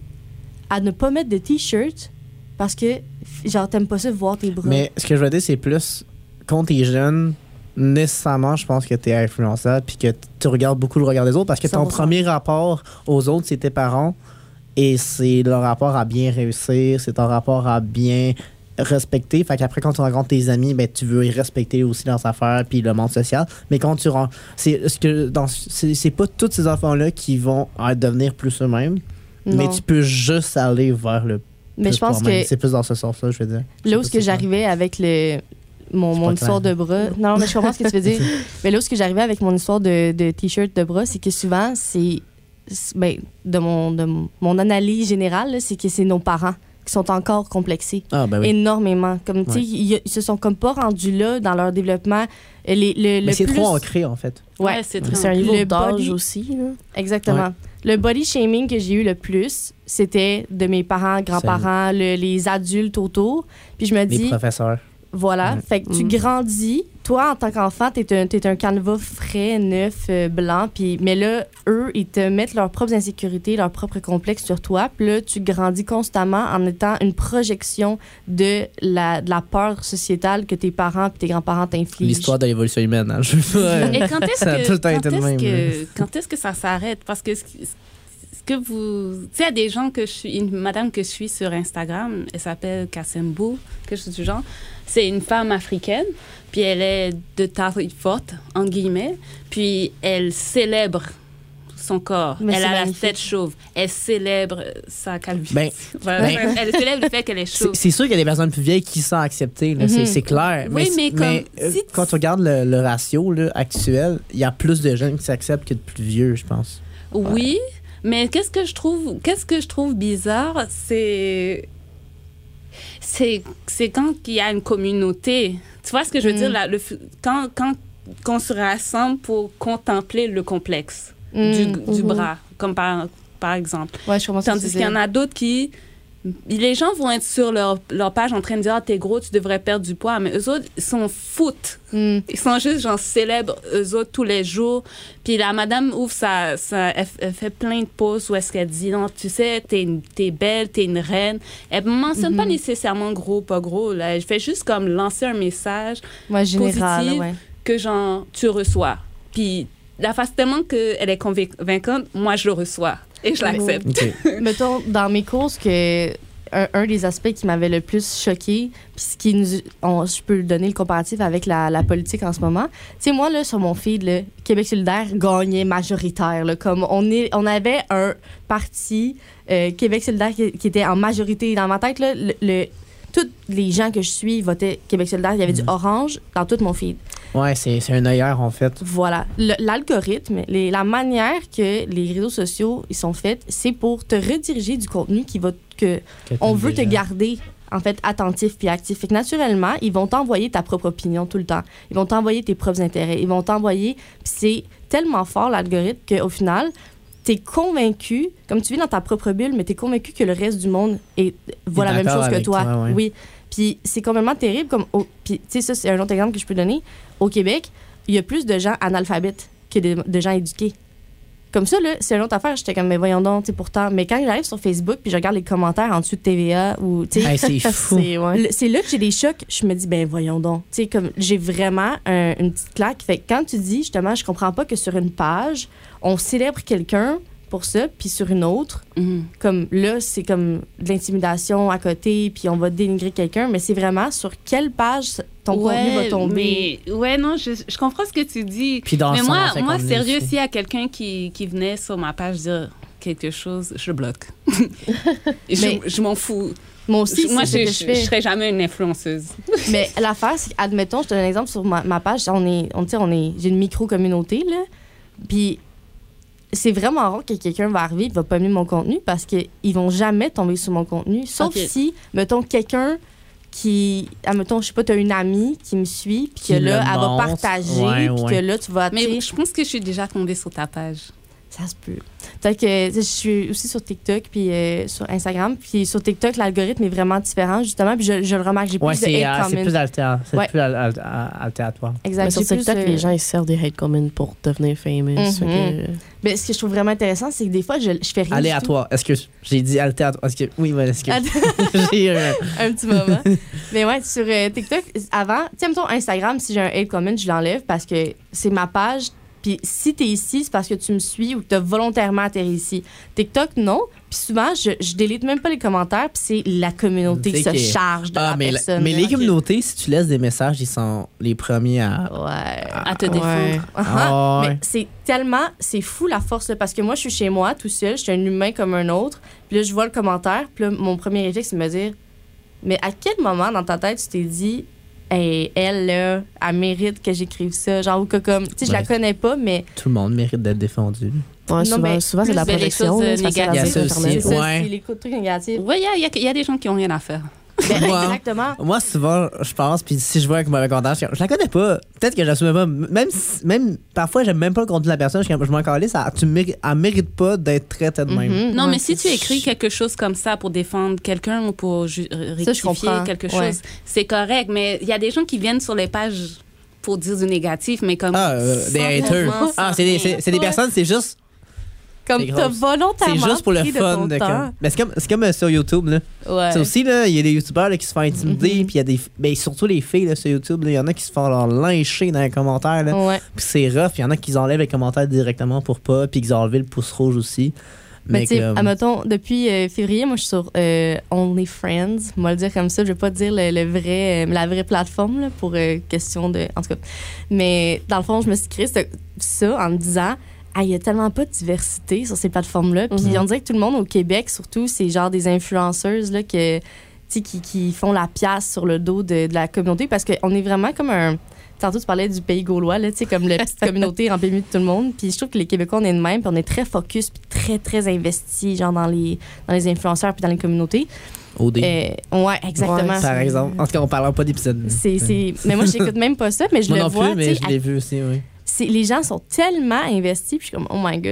à ne pas mettre de t-shirt parce que, genre, t'aimes pas ça voir tes bras. Mais ce que je veux dire, c'est plus quand t'es jeune, nécessairement, je pense que t'es influençable puis que tu regardes beaucoup le regard des autres parce que ton cent pour cent. premier rapport aux autres, c'est tes parents et c'est leur rapport à bien réussir, c'est ton rapport à bien respecter. Fait qu'après, quand tu rencontres tes amis, ben, tu veux y respecter aussi leurs affaires puis le monde social. Mais quand tu rentres, c'est ce que dans c'est c'est pas tous ces enfants-là qui vont euh, devenir plus eux-mêmes, mais Non. tu peux juste aller vers le Mais plus je pense toi-même. que c'est plus dans ce sens-là, je veux dire. Je sais là pas où si ce que c'est j'arrivais avec le mon, C'est mon pas histoire clair. de bras. Non, mais je comprends ce que tu veux dire. Mais là où ce que j'arrivais avec mon histoire de, de t-shirt de bras, c'est que souvent, c'est. c'est- Ben, de mon, de mon- mon analyse générale, là, c'est que c'est nos parents qui sont encore complexés. Ah, ben oui. Énormément. Comme, tu sais, Ouais. ils, ils se sont comme pas rendus là dans leur développement. Les, le, Mais le c'est plus... trop ancré, en fait. Ouais, Ouais, c'est très C'est un niveau Le d'âge body- aussi. Là. exactement. Le body shaming que j'ai eu le plus, c'était de mes parents, grands-parents, le- les adultes autour. Puis je me Les dis, professeurs. voilà, Ouais. fait que tu Mm. grandis. Toi, en tant qu'enfant, t'es un, t'es un canevas frais, neuf, euh, blanc. Puis, mais là, eux, ils te mettent leurs propres insécurités, leurs propres complexes sur toi. Puis là, tu grandis constamment en étant une projection de la, de la peur sociétale que tes parents et tes grands-parents t'infligent. L'histoire de l'évolution humaine. Hein. Je veux pas. Et quand est-ce Ça a que, tout le temps quand été de est-ce même, que, quand est-ce que ça s'arrête? Parce que ce, qui- ce que vous... Tu sais, il y a des gens que je suis... Une madame que je suis sur Instagram, elle s'appelle Kassembo, quelque chose du genre. C'est une femme africaine, puis elle est de taille forte, en guillemets, puis elle célèbre son corps. Mais elle c'est a magnifique. la tête chauve. Elle célèbre sa calvitie. Ben, Voilà. ben- Elle célèbre le fait qu'elle est chauve. C'est c'est sûr qu'il y a des personnes plus vieilles qui sont acceptées, là, c'est- Mhm. c'est clair. Oui, c'est- mais comme euh, si- quand tu regardes le, le ratio là, actuel, il y a plus de jeunes qui s'acceptent que de plus vieux, je pense. Oui, mais qu'est-ce que je trouve, qu'est-ce que je trouve bizarre, c'est, c'est, c'est quand il y a une communauté. Tu vois ce que je veux Mm. dire là, le, f- quand, quand qu'on se rassemble pour contempler le complexe Mm. du, du Mhm. bras, comme par, par exemple. Ouais, je comprends ce que Tandis tu qu'il y en dis. a d'autres qui les gens vont être sur leur, leur page en train de dire ah, t'es gros, tu devrais perdre du poids. Mais eux autres, ils s'en foutent. Mm. Ils sont juste, genre, célèbres eux autres tous les jours. Puis la madame ouvre sa. sa elle, elle fait plein de posts où est-ce qu'elle dit non, tu sais, t'es, t'es belle, t'es une reine. Elle ne mentionne mm-hmm. pas nécessairement gros, pas gros. Là. Elle fait juste comme lancer un message ouais, général, positif ouais. que, genre, tu reçois. Puis la face tellement qu'elle est convaincante, moi, je le reçois. Et je l'accepte. Okay. Mettons, dans mes courses, que un, un des aspects qui m'avait le plus choqué, puis ce qui nous, on, je peux donner le comparatif avec la, la politique en ce moment. Tu sais, moi, là, sur mon feed, là, Québec solidaire gagnait majoritaire. Là, comme on, est, on avait un parti, euh, Québec solidaire, qui, qui était en majorité. Dans ma tête, là, le, le, tous les gens que je suis votaient Québec solidaire. Il y avait mmh. du orange dans tout mon feed. Ouais, c'est, c'est un œilleur, en fait. Voilà. Le, l'algorithme, les, la manière que les réseaux sociaux ils sont faits, c'est pour te rediriger du contenu qui va que, que on veut te garder en fait attentif puis actif. Fait que naturellement, ils vont t'envoyer ta propre opinion tout le temps. Ils vont t'envoyer tes propres intérêts. Ils vont t'envoyer... Puis c'est tellement fort, l'algorithme, qu'au final, t'es convaincu, comme tu vis dans ta propre bulle, mais t'es convaincu que le reste du monde est, voit la même chose que toi. toi ouais. Oui. Puis c'est complètement terrible. Comme au, puis, tu sais, ça, c'est un autre exemple que je peux donner. Au Québec, il y a plus de gens analphabètes que de, de gens éduqués. Comme ça, là, c'est une autre affaire. J'étais comme, mais voyons donc, tu sais, pourtant. Mais quand j'arrive sur Facebook puis je regarde les commentaires en dessous de T V A ou, tu sais, hey, c'est fou. c'est, ouais. c'est là que j'ai des chocs. Je me dis, ben voyons donc. Tu sais, comme, j'ai vraiment un, une petite claque. Fait que quand tu dis, justement, je comprends pas que sur une page, on célèbre quelqu'un pour ça, puis sur une autre, mm-hmm. comme là, c'est comme de l'intimidation à côté, puis on va dénigrer quelqu'un, mais c'est vraiment sur quelle page ton ouais, contenu va tomber. Mais, ouais, non, je, je comprends ce que tu dis. Puis dans mais moi, moi sérieux, aussi. s'il y a quelqu'un qui, qui venait sur ma page dire quelque chose, je bloque. je, mais, je m'en fous. Moi aussi, moi, c'est je, ce que je, je, je serais jamais une influenceuse. Mais l'affaire, c'est admettons, je te donne un exemple sur ma, ma page, on est, on, on est, j'ai une micro-communauté, là, puis c'est vraiment rare que quelqu'un va arriver et va pas aimer mon contenu parce qu'ils vont jamais tomber sur mon contenu. Sauf okay. si, mettons, quelqu'un qui, admettons, je sais pas, tu as une amie qui me suit, puis que là, elle va partager, ouais, puis ouais. que là, tu vas... Mais je pense que je suis déjà tombée sur ta page. Ça se peut. Peut-être que je suis aussi sur TikTok puis euh, sur Instagram. Puis sur TikTok, l'algorithme est vraiment différent, justement. Puis je, je le remarque, j'ai ouais, plus de hate comments. C'est plus altératoire. C'est ouais. plus al- al- al- altératoire. Exact. Mais sur TikTok, euh... les gens, ils servent des hate comments pour devenir famous. Mm-hmm. Que... Mais ce que je trouve vraiment intéressant, c'est que des fois, je, je fais rien aléatoire. Est-ce que j'ai dit altératoire? Est-ce que... Oui, mais est-ce que... j'ai un... un petit moment. Mais ouais, sur euh, TikTok, avant, tu sais, mettons Instagram, si j'ai un hate comment, je l'enlève parce que c'est ma page. Puis si t'es ici, c'est parce que tu me suis ou que t'as volontairement atterri ici. TikTok, non. Puis souvent, je, je délite même pas les commentaires, puis c'est la communauté qui se charge de ah, la mais personne. La, mais les okay. communautés, si tu laisses des messages, ils sont les premiers à... Ouais. À, à te défendre. Ouais. Uh-huh. Oh, ouais. Mais c'est tellement... C'est fou la force, là, parce que moi, je suis chez moi, tout seul, je suis un humain comme un autre. Puis là, je vois le commentaire, puis là, mon premier réflexe, c'est de me dire, mais à quel moment dans ta tête, tu t'es dit... Hey, elle, là, elle mérite que j'écrive ça. Genre, ou que comme, tu sais, je ouais. la connais pas, mais. Tout le monde mérite d'être défendu. Ouais, non, souvent, mais souvent c'est de la projection. Il y a ça aussi. C'est ça, ouais. c'est les trucs négatifs. Oui, il y, y, y a des gens qui ont rien à faire. Ben, moi, exactement. Moi, souvent, je pense, puis si je vois un mauvais commentaire, je, je la connais pas. Peut-être que je l'assume pas. Même, même parfois, j'aime même pas le contenu de la personne. Je, je m'en calisse, tu mérite, elle mérite pas d'être traitée de même. Mm-hmm. Non, ouais, mais si tu écris quelque chose comme ça pour défendre quelqu'un ou pour ju- rectifier ça, quelque chose, ouais. c'est correct. Mais il y a des gens qui viennent sur les pages pour dire du négatif, mais comme. Ah, euh, des haters. Ah, c'est des, c'est, c'est des personnes, c'est juste. Comme t'as volontairement. C'est juste pour le pris fun. de De comme, mais c'est comme, c'est comme euh, sur YouTube. Là. Ouais. C'est aussi, là, il y a des youtubeurs là, qui se font intimider, Mm-hmm. puis il y a des. Ben, surtout les filles là, sur YouTube, il y en a qui se font leur lyncher dans les commentaires. Là. Ouais. Puis c'est rough. Il y en a qui enlèvent les commentaires directement pour pas, puis qu'ils ont enlevé le pouce rouge aussi. Mais, mais tu sais, comme... admettons, depuis euh, février, moi, je suis sur euh, OnlyFriends. On va le dire comme ça. Je vais pas dire le, le vrai, euh, la vraie plateforme là, pour euh, question de. En tout cas. Mais dans le fond, je me suis créé ça en me disant. Il n'y a tellement pas de diversité sur ces plateformes-là. Puis mm-hmm. on dirait que tout le monde au Québec, surtout, c'est genre des influenceuses là, que, qui, qui font la pièce sur le dos de, de la communauté parce qu'on est vraiment comme un... Tantôt, tu parlais du pays gaulois, là, comme la petite communauté remplie de tout le monde. Puis je trouve que les Québécois, on est de même. Puis on est très focus puis très, très investis genre dans les, dans les influenceurs puis dans les communautés. O D. Euh, ouais, exactement. Ouais, par exemple. En tout cas, on ne parlera pas d'épisode. C'est, c'est... Mais moi, je n'écoute même pas ça, mais je moi le non vois. Plus, mais je l'ai à... vu aussi, oui. C'est, les gens sont tellement investis, puis je suis comme, oh my god.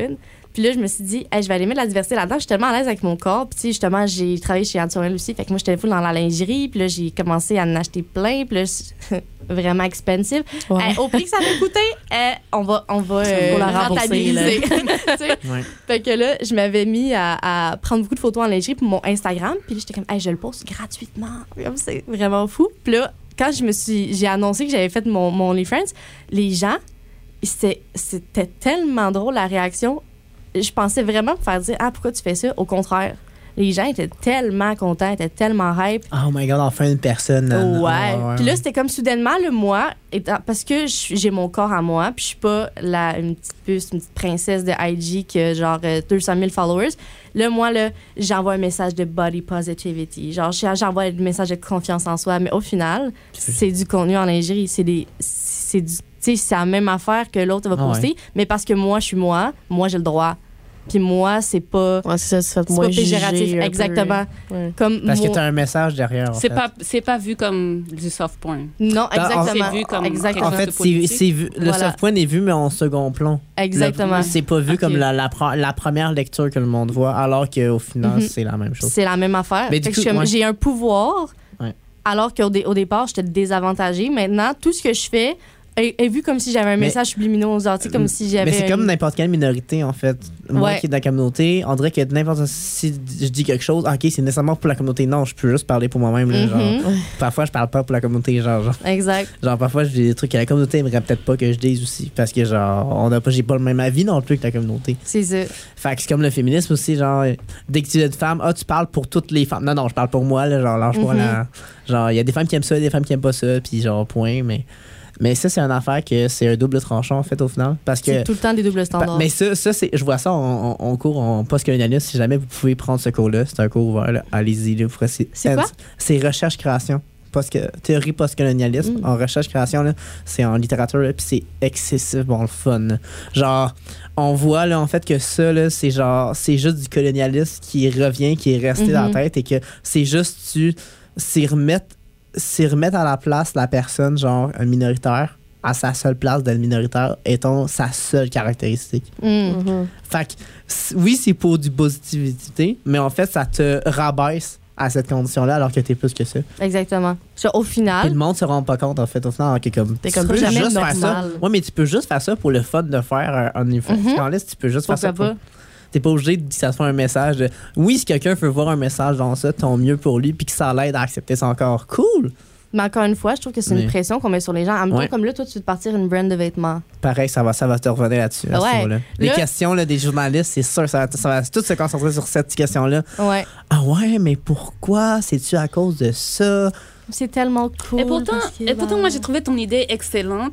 Puis là, je me suis dit, hey, je vais aller mettre de la diversité là-dedans. Je suis tellement à l'aise avec mon corps. Puis, tu sais, justement, j'ai travaillé chez Naturel aussi. Fait que moi, j'étais full dans la lingerie. Puis là, j'ai commencé à en acheter plein. Puis là, c'est vraiment expensive. Ouais. Euh, au prix que ça m'a coûté, euh, on va, on va euh, Faut la rembourser, rentabiliser. Tu sais. Ouais. Fait que là, je m'avais mis à, à prendre beaucoup de photos en lingerie pour mon Instagram. Puis là, j'étais comme, hey, je le poste gratuitement. Comme c'est vraiment fou. Puis là, quand je me suis, j'ai annoncé que j'avais fait mon, mon OnlyFans, les gens, c'était, c'était tellement drôle la réaction. Je pensais vraiment me faire dire, ah, pourquoi tu fais ça? Au contraire. Les gens étaient tellement contents, étaient tellement hype. Oh my god, enfin une personne. euh, Ouais. ouais, Puis là, ouais. c'était comme soudainement, le moi, étant- parce que je suis- j'ai mon corps à moi, puis je suis pas la, une petite puce, une petite princesse de I G qui a genre euh, deux cent mille followers. Là, moi, là, j'envoie un message de body positivity. Genre, j'envoie un message de confiance en soi, mais au final, c'est du contenu en lingerie. C'est des. C'est du. Tu sais, c'est la même affaire que l'autre va Ah ouais. poster, mais parce que moi, je suis moi, moi, j'ai le droit. Puis moi, c'est pas. Ouais, c'est ça, tu fais C'est moins pas péjoratif. juger un peu. Exactement. Ouais. Comme Parce que moi- t'as un message derrière. en C'est fait. pas, c'est pas vu comme du soft porn. Non, exactement. C'est vu comme exactement. En quelque fait, chose de c'est, politique. c'est vu, le Voilà. soft point est vu, mais en second plan. Exactement. Le- c'est pas vu Ok. comme la, la, pre- la première lecture que le monde voit, alors qu'au final, Mhm. c'est la même chose. C'est la même affaire. Mais Fait du que coup, je suis comme, ouais. j'ai un pouvoir, Ouais. alors qu'au dé- au départ, j'étais désavantagée. Maintenant, tout ce que je fais est, est vu comme si j'avais un Mais- message subliminal, genre, tu sais, comme si j'avais. Mais c'est un- comme n'importe quelle minorité, en fait. Moi Ouais. qui est de la communauté, on dirait que n'importe si je dis quelque chose, ok, c'est nécessairement pour la communauté. Non, je peux juste parler pour moi-même. là, genre. Mhm. Parfois, je parle pas pour la communauté. Genre, genre, Exact. genre, parfois, je dis des trucs que la communauté aimerait peut-être pas que je dise aussi. Parce que, genre, on a pas, j'ai pas le même avis non plus que la communauté. C'est ça. Fait que c'est comme le féminisme aussi, genre, dès que tu es une femme, ah, tu parles pour toutes les femmes. Non, non, je parle pour moi, là, genre, lâche-moi Mhm. là. Genre, il y a des femmes qui aiment ça, des femmes qui aiment pas ça, puis genre, point, mais. Mais ça, c'est une affaire que c'est un double tranchant, en fait, au final. Parce que. C'est tout le temps des doubles standards. Mais ça, ça c'est, je vois ça en, en, en cours en post-colonialisme. Si jamais vous pouvez prendre ce cours-là, c'est un cours ouvert, là, allez-y. Là, pour essayer- C'est quoi? C'est recherche-création. Post théorie post-colonialisme Mm. en recherche-création, là, c'est en littérature, là, puis c'est excessivement le fun. là. Genre, on voit là, en fait que ça, là, c'est genre, c'est juste du colonialisme qui revient, qui est resté dans la Mhm. tête et que c'est juste, tu, c'est remettre, c'est remettre à la place la personne, genre, un minoritaire, à sa seule place d'être minoritaire, étant sa seule caractéristique. Mm. Mhm. Fait que, c- oui, c'est pour du positivité, mais en fait, ça te rabaisse à cette condition-là alors que t'es plus que ça. Exactement. Genre, au Puis final, le monde se rend pas compte, en fait, au final, alors que comme, T'es tu comme peux plus jamais juste faire ça. normal. Ouais, mais tu peux juste faire ça pour le fun de faire un OnlyFans. Mhm. En liste, tu peux juste faire ça pourquoi pour... pas? T'es pas obligé de que ça soit un message de... Oui, si quelqu'un veut voir un message dans ça, tant mieux pour lui, puis que ça l'aide à accepter ça encore. Cool! Mais encore une fois, je trouve que c'est Mais- une pression qu'on met sur les gens. En même temps, Ouais. comme là, toi, tu veux te partir une brand de vêtements. Pareil, ça va, ça va te revenir là-dessus. à ce Ouais. niveau-là. Les Là- questions là, des journalistes, c'est sûr, ça va, ça va tout se concentrer sur cette question-là. Ouais. Ah ouais, mais pourquoi? C'est-tu à cause de ça? C'est tellement cool. Et pourtant, parce que, et pourtant bah, moi, j'ai trouvé ton idée excellente.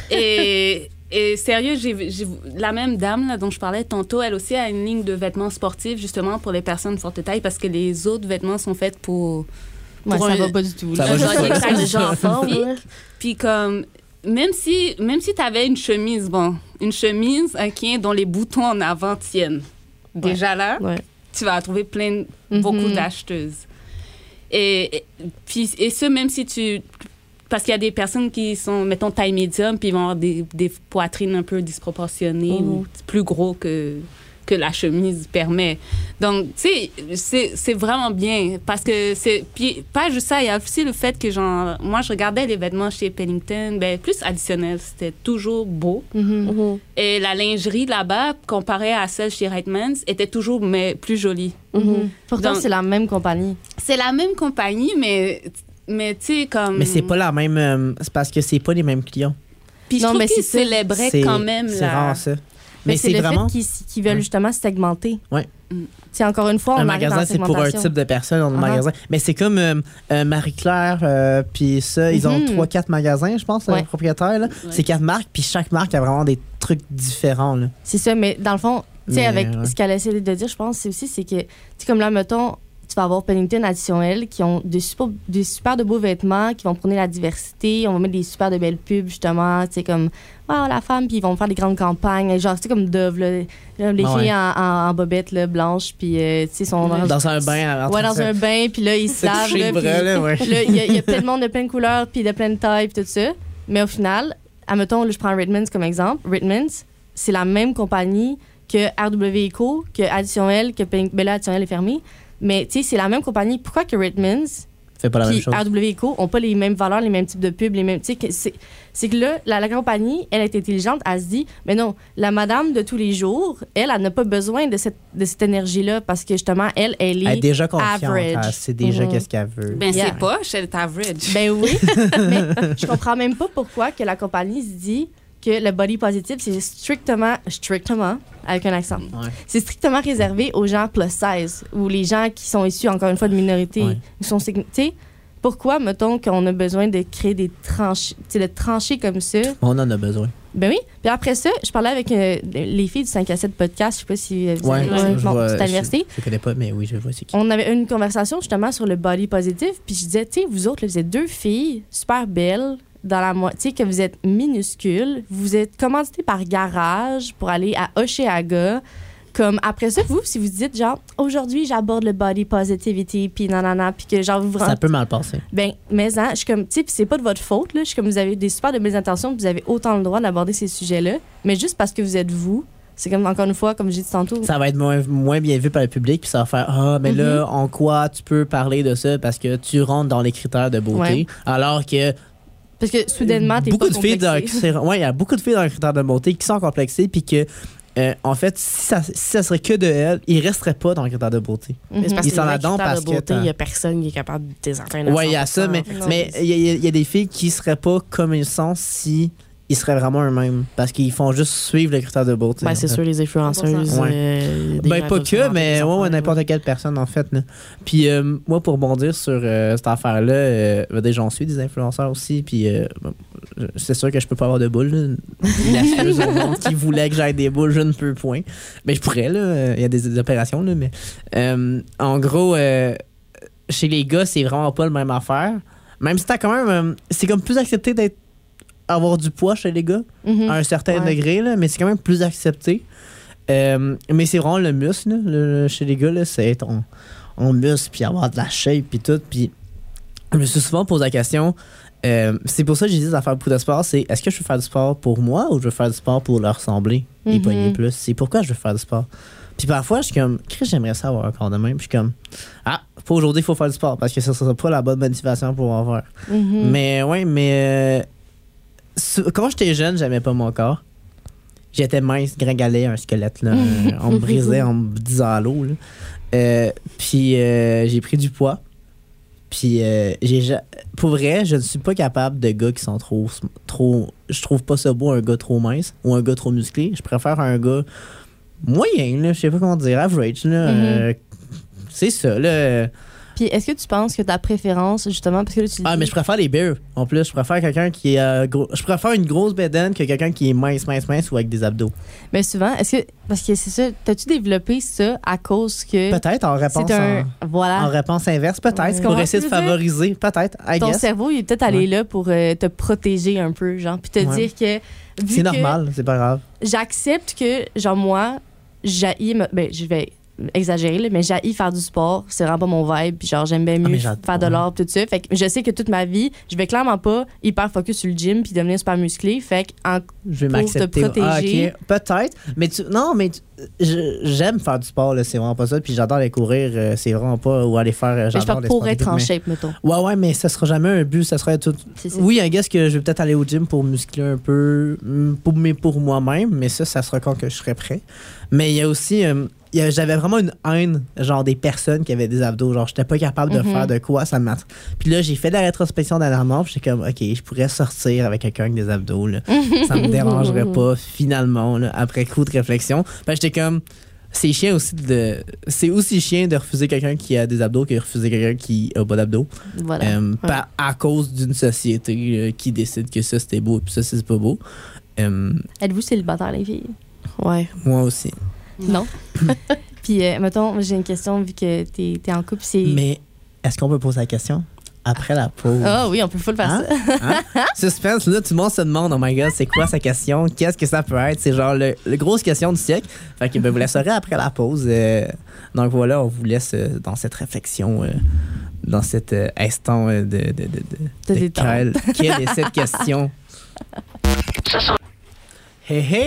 et, et sérieux, j'ai, j'ai- la même dame là, dont je parlais tantôt, elle aussi a une ligne de vêtements sportifs, justement, pour les personnes forte taille, parce que les autres vêtements sont faits pour... Ouais, pour ça un- va pas du tout. Ça là. va juste Genre, pas. des tailles Les gens en forme, spécifiques. là. Puis comme, même si, même si tu avais une chemise, bon, une chemise ok, dont les boutons en avant tiennent, déjà là, Ouais. tu vas trouver plein, Mhm. beaucoup d'acheteuses. Et, et, puis, et ce, même si tu... Parce qu'il y a des personnes qui sont, mettons, taille médium, puis ils vont avoir des, des poitrines un peu disproportionnées Mhm. ou plus gros que, que la chemise permet. Donc, tu sais, c'est, c'est vraiment bien. Parce que c'est... Puis, pas juste ça, il y a aussi le fait que, genre, moi, je regardais les vêtements chez Pennington, ben, plus additionnels. C'était toujours beau. Mhm. Mhm. Et la lingerie là-bas, comparée à celle chez Reitmans, était toujours mais, plus jolie. Mhm. Pourtant, Donc- c'est la même compagnie. C'est la même compagnie, mais, mais tu sais, comme... Mais c'est pas la même... euh, c'est parce que c'est pas les mêmes clients. Puis je Non, trouve mais qu'ils c'est ça. célébraient C'est- quand même C'est la... rare, ça. Mais, Mais c'est c'est le vraiment... fait qu'ils, qu'ils veulent Mm. justement segmenter. Ouais. Mm. C'est encore une fois, on Un arrive dans magasin, la c'est pour un segmentation. type de personne dans le Uh-huh. magasin. Mais c'est comme euh, euh, Marie-Claire, euh, puis ça, ils ont Mhm. trois quatre magasins, je pense, Ouais. les propriétaires. Là. Ouais. C'est quatre marques, puis chaque marque a vraiment des trucs différents. Là. C'est ça, mais dans le fond, tu sais, Mais, avec ouais. ce qu'elle a essayé de dire, je pense, c'est aussi, c'est que, tu sais, comme là, mettons, tu vas avoir Pennington additionnel qui ont des super, des super de beaux vêtements, qui vont prôner la diversité. On va mettre des super de belles pubs, justement, tu sais, comme, wow, la femme, puis ils vont faire des grandes campagnes, genre, tu sais, comme Dove, là, Là, les Ah filles ouais. en, en, en bobette, là, blanche, puis, euh, tu sais, sont dans, Dans un bain. en ouais, train dans de un bain, puis là, ils se se lavent, toucher là, le bras, puis- là, ouais. Là, il y, a- il y a plein de monde de plein de couleurs, puis de plein de tailles, puis tout ça. Mais au final, admettons, là, je prends Ritmans comme exemple. Ritmans, c'est la même compagnie que R W Eco, que Additionnel, que Pink- Bella Additionnel est fermé. Mais tu sais, c'est la même compagnie. Pourquoi que Ritmans Fait pas la même puis chose. R W Eco n'ont pas les mêmes valeurs, les mêmes types de pubs, les mêmes. Tu sais, que c'est, c'est que là, la, la compagnie, elle est intelligente, elle se dit, mais non, la madame de tous les jours, elle, elle n'a pas besoin de cette, de cette énergie-là parce que justement, elle, elle est. Elle est déjà confiante. average. Elle sait déjà Mhm. qu'est-ce qu'elle veut. Ben, Yeah. c'est poche, elle est average. Ben oui, mais je comprends même pas pourquoi que la compagnie se dit que le body positive, c'est strictement, strictement, avec un accent, Ouais. c'est strictement réservé aux gens plus size ou les gens qui sont issus, encore une fois, de minorités. Ouais. Ils sont, tu sais, pourquoi, mettons, qu'on a besoin de créer des tranchées, tu sais, de tranchées comme ça? On en a besoin. Ben oui. Puis après ça, je parlais avec euh, les filles du cinq à sept podcast, je sais pas si vous Ouais, avez Ouais. je bon, vois, c'est à l'université. Je, je connais pas, mais oui, je vois c'est qui. On avait une conversation justement sur le body positive, puis je disais, tu sais, vous autres, là, vous êtes deux filles super belles, dans la moitié, que vous êtes minuscules, vous êtes commanditées par Garage pour aller à Oshéaga. Comme après ça, vous, si vous dites genre, aujourd'hui, j'aborde le body positivity, puis nanana, puis que genre, vous vous Ça rendez. peut mal passer. Ben, mais hein, je suis comme, tu sais, puis c'est pas de votre faute, là. Je suis comme, vous avez des super de belles intentions, puis vous avez autant le droit d'aborder ces sujets-là, mais juste parce que vous êtes vous, c'est comme, encore une fois, comme j'ai dit tantôt. Ça va être moins, moins bien vu par le public, puis ça va faire ah, mais là, en quoi tu peux parler de ça parce que tu rentres dans les critères de beauté, Ouais. alors que Parce que soudainement, t'es beaucoup pas de filles dans, complexé. c'est- ouais, il y a beaucoup de filles dans les critères de beauté qui sont complexées, puis que euh, en fait, si ça, si ça serait que de elles, ils resteraient pas dans les critères de beauté. Mhm. Mais c'est parce Ils que s'en les adonnent critères parce de que beauté, t'as- il y a personne qui est capable de les atteindre à Ouais, il y a ça, cent mais pour cent. Non, mais il y, a- il y a des filles qui seraient pas comme ils sont si ils seraient vraiment eux-mêmes, parce qu'ils font juste suivre les critères de beauté. Ben, en c'est fait. sûr, les influenceuses. Ouais. euh, des Ben, gens pas doivent se que, vanter mais des ouais, ouais, affaires, n'importe quelle personne, en fait. Là. Puis, euh, moi, pour bondir sur euh, cette affaire-là, euh, ben, déjà, j'en suis des influenceurs aussi. Puis, euh, bon, je- c'est sûr que je peux pas avoir de boules. Là. La fieuse au monde qui voulait que j'aille des boules, je ne peux point. Mais je pourrais, là. Il y a des, des opérations, là. Mais, euh, en gros, euh, chez les gars, c'est vraiment pas la même affaire. Même si t'as quand même. euh, c'est comme plus accepté d'être avoir du poids chez les gars Mhm. à un certain Ouais. degré, là, mais c'est quand même plus accepté. Euh, mais c'est vraiment le muscle, là, le- le- chez les gars, là, c'est être en, en muscle, puis avoir de la shape, puis tout. Puis je me suis souvent posé la question, euh, c'est pour ça que j'ai dit à faire beaucoup de sport, c'est est-ce que je veux faire du sport pour moi ou je veux faire du sport pour leur ressembler et Mhm. pogner plus? C'est pourquoi je veux faire du sport. Puis parfois, je suis comme, Chris, j'aimerais ça avoir un corps de même. Puis je suis comme, ah, pas aujourd'hui, il faut faire du sport parce que ça sera pas la bonne motivation pour en faire. Mhm. Mais ouais, mais euh, sou- quand j'étais jeune, j'aimais pas mon corps. J'étais mince, gringalet, un squelette. Là. Euh, on me brisait en me disant allô. Là. Euh, puis euh, j'ai pris du poids. Puis euh, j'ai ja- pour vrai, je ne suis pas capable de gars qui sont trop trop. Je trouve pas ça beau un gars trop mince ou un gars trop musclé. Je préfère un gars moyen, là, je sais pas comment dire, average. Là. Mhm. Euh, c'est ça. Là. Puis est-ce que tu penses que ta préférence, justement, parce que là, tu Ah, dis- mais je préfère les bears. En plus, je préfère quelqu'un qui est euh, gros. Je préfère une grosse bédaine que quelqu'un qui est mince, mince, mince ou avec des abdos. Mais souvent, est-ce que. Parce que c'est ça, t'as-tu développé ça à cause que. Peut-être en réponse, C'est un. en, Voilà. en réponse inverse. Peut-être. Ouais. Pour Comment essayer tu de veux dire? favoriser. Peut-être. I Ton guess. cerveau, il est peut-être allé Ouais. là pour euh, te protéger un peu, genre, puis te Ouais. dire que. vu C'est que normal. C'est pas grave. J'accepte que, genre, moi, j'haïs. me- Ben, je vais exagérer, là, mais j'haïs faire du sport. C'est vraiment pas mon vibe. Puis, genre, j'aime bien Ah, mieux mais j'adore. faire de l'art, tout ça. Fait que je sais que toute ma vie, je vais clairement pas hyper focus sur le gym puis devenir super musclé. Fait que, en- Je vais Pour te m'accepter. Ah, protéger. ok. Peut-être. Mais tu, non, mais tu- je- j'aime faire du sport. Là, c'est vraiment pas ça. Puis j'adore aller courir. euh, c'est vraiment pas. Ou aller faire. euh, ben, je j'adore parle les pour sports être en d'équipe, mais- shape, mettons. Ouais, ouais, mais ça sera jamais un but. Ça sera tout. C'est ça. Oui, I guess que je vais peut-être aller au gym pour muscler un peu, mm, pour, mais pour moi-même, mais ça, ça sera quand que je serai prêt. Mais il y a aussi, euh, il y a- j'avais vraiment une haine, genre des personnes qui avaient des abdos, genre j'étais pas capable de Mhm. faire de quoi, ça me mat- Puis là, j'ai fait de la rétrospection dernièrement, puis j'étais comme, ok, je pourrais sortir avec quelqu'un avec des abdos, là. Ça me dérangerait pas, finalement, là, après coup de réflexion. Puis j'étais comme, c'est chiant aussi de, c'est aussi chiant de refuser quelqu'un qui a des abdos que de refuser quelqu'un qui a pas d'abdos. Voilà. Euh, par- à cause d'une société euh, qui décide que ça c'était beau et puis ça c'est pas beau. Euh, Êtes-vous célibataire, les filles? Ouais. moi aussi. Non. Puis, euh, mettons, moi, j'ai une question, vu que t'es es en couple, c'est. Mais est-ce qu'on peut poser la question après la pause? Ah oui, on peut full faire Hein? ça. Hein? Suspense, là, tout le monde se demande, oh my god, c'est quoi sa question? Qu'est-ce que ça peut être? C'est genre le, le grosse question du siècle. Fait que ben, vous la saurez après la pause. Euh, donc voilà, on vous laisse euh, dans cette réflexion, euh, dans cet euh, instant euh, de, de, de, de, De de détente. quelle, quelle est cette question? Hey, hey!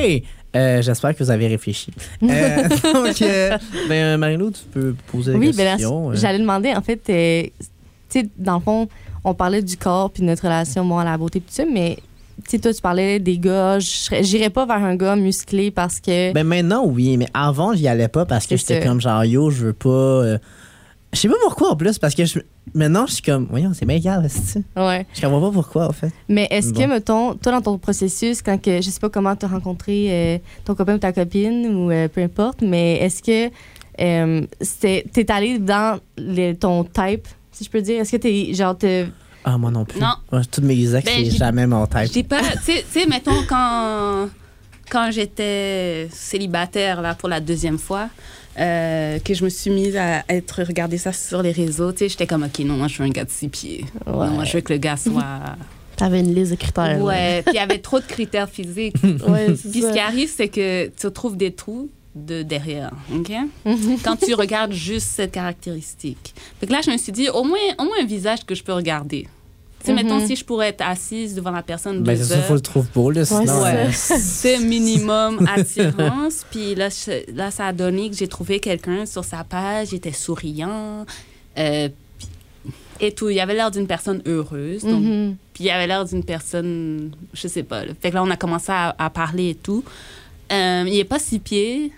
Euh, j'espère que vous avez réfléchi. Euh, donc, euh, ben, Marie-Lou, tu peux poser la Oui, ben là, question. euh. j'allais demander, en fait, euh, tu sais, dans le fond, on parlait du corps puis de notre relation, bon, à la beauté, tout ça, mais tu sais, toi, tu parlais des gars, je serais- j'irais pas vers un gars musclé parce que. Ben maintenant, oui, mais avant, j'y allais pas parce que C'est j'étais ça. comme genre, yo, je veux pas. euh, Je sais pas pourquoi en plus, parce que je- maintenant, je suis comme, voyons, c'est bien grave, c'est Ouais. Je comprends pas pourquoi, en fait. Mais est-ce que, Bon. mettons, toi, dans ton processus, quand que, je sais pas comment tu as rencontré euh, ton copain ou ta copine, ou euh, peu importe, mais est-ce que euh, c'était- t'es allé dans les- ton type, si je peux dire? Est-ce que t'es, genre, te... Ah, moi non plus. Non. Ouais, toutes mes ex, Ben, c'est j'ai- jamais mon type. J'ai pas. Tu sais- tu sais, mettons, quand, quand j'étais célibataire là, pour la deuxième fois, euh, que je me suis mise à être regarder ça sur les réseaux, tu sais, j'étais comme, OK, non, moi, je veux un gars de six pieds. Ouais. Non, moi, je veux que le gars soit. T'avais une liste de critères. là. Ouais, puis il y avait trop de critères physiques. Ouais, c'est Puis ce ça. qui arrive, c'est que tu trouves des trous de derrière, OK? Quand tu regardes juste cette caractéristique. Fait que là, je me suis dit, au moins, au moins un visage que je peux regarder. Tu sais, Mhm. mettons, si je pourrais être assise devant la personne Ben, deux c'est ça, heures, faut le trouver beau, là. Sinon, Ouais. euh, c'est minimum attirance. Puis là, je- là, ça a donné que j'ai trouvé quelqu'un sur sa page, il était souriant, euh, puis- et tout. Il avait l'air d'une personne heureuse. Donc, Mhm. puis il avait l'air d'une personne, je sais pas. Là. Fait que là, on a commencé à, à parler et tout. Euh, il est pas six pieds.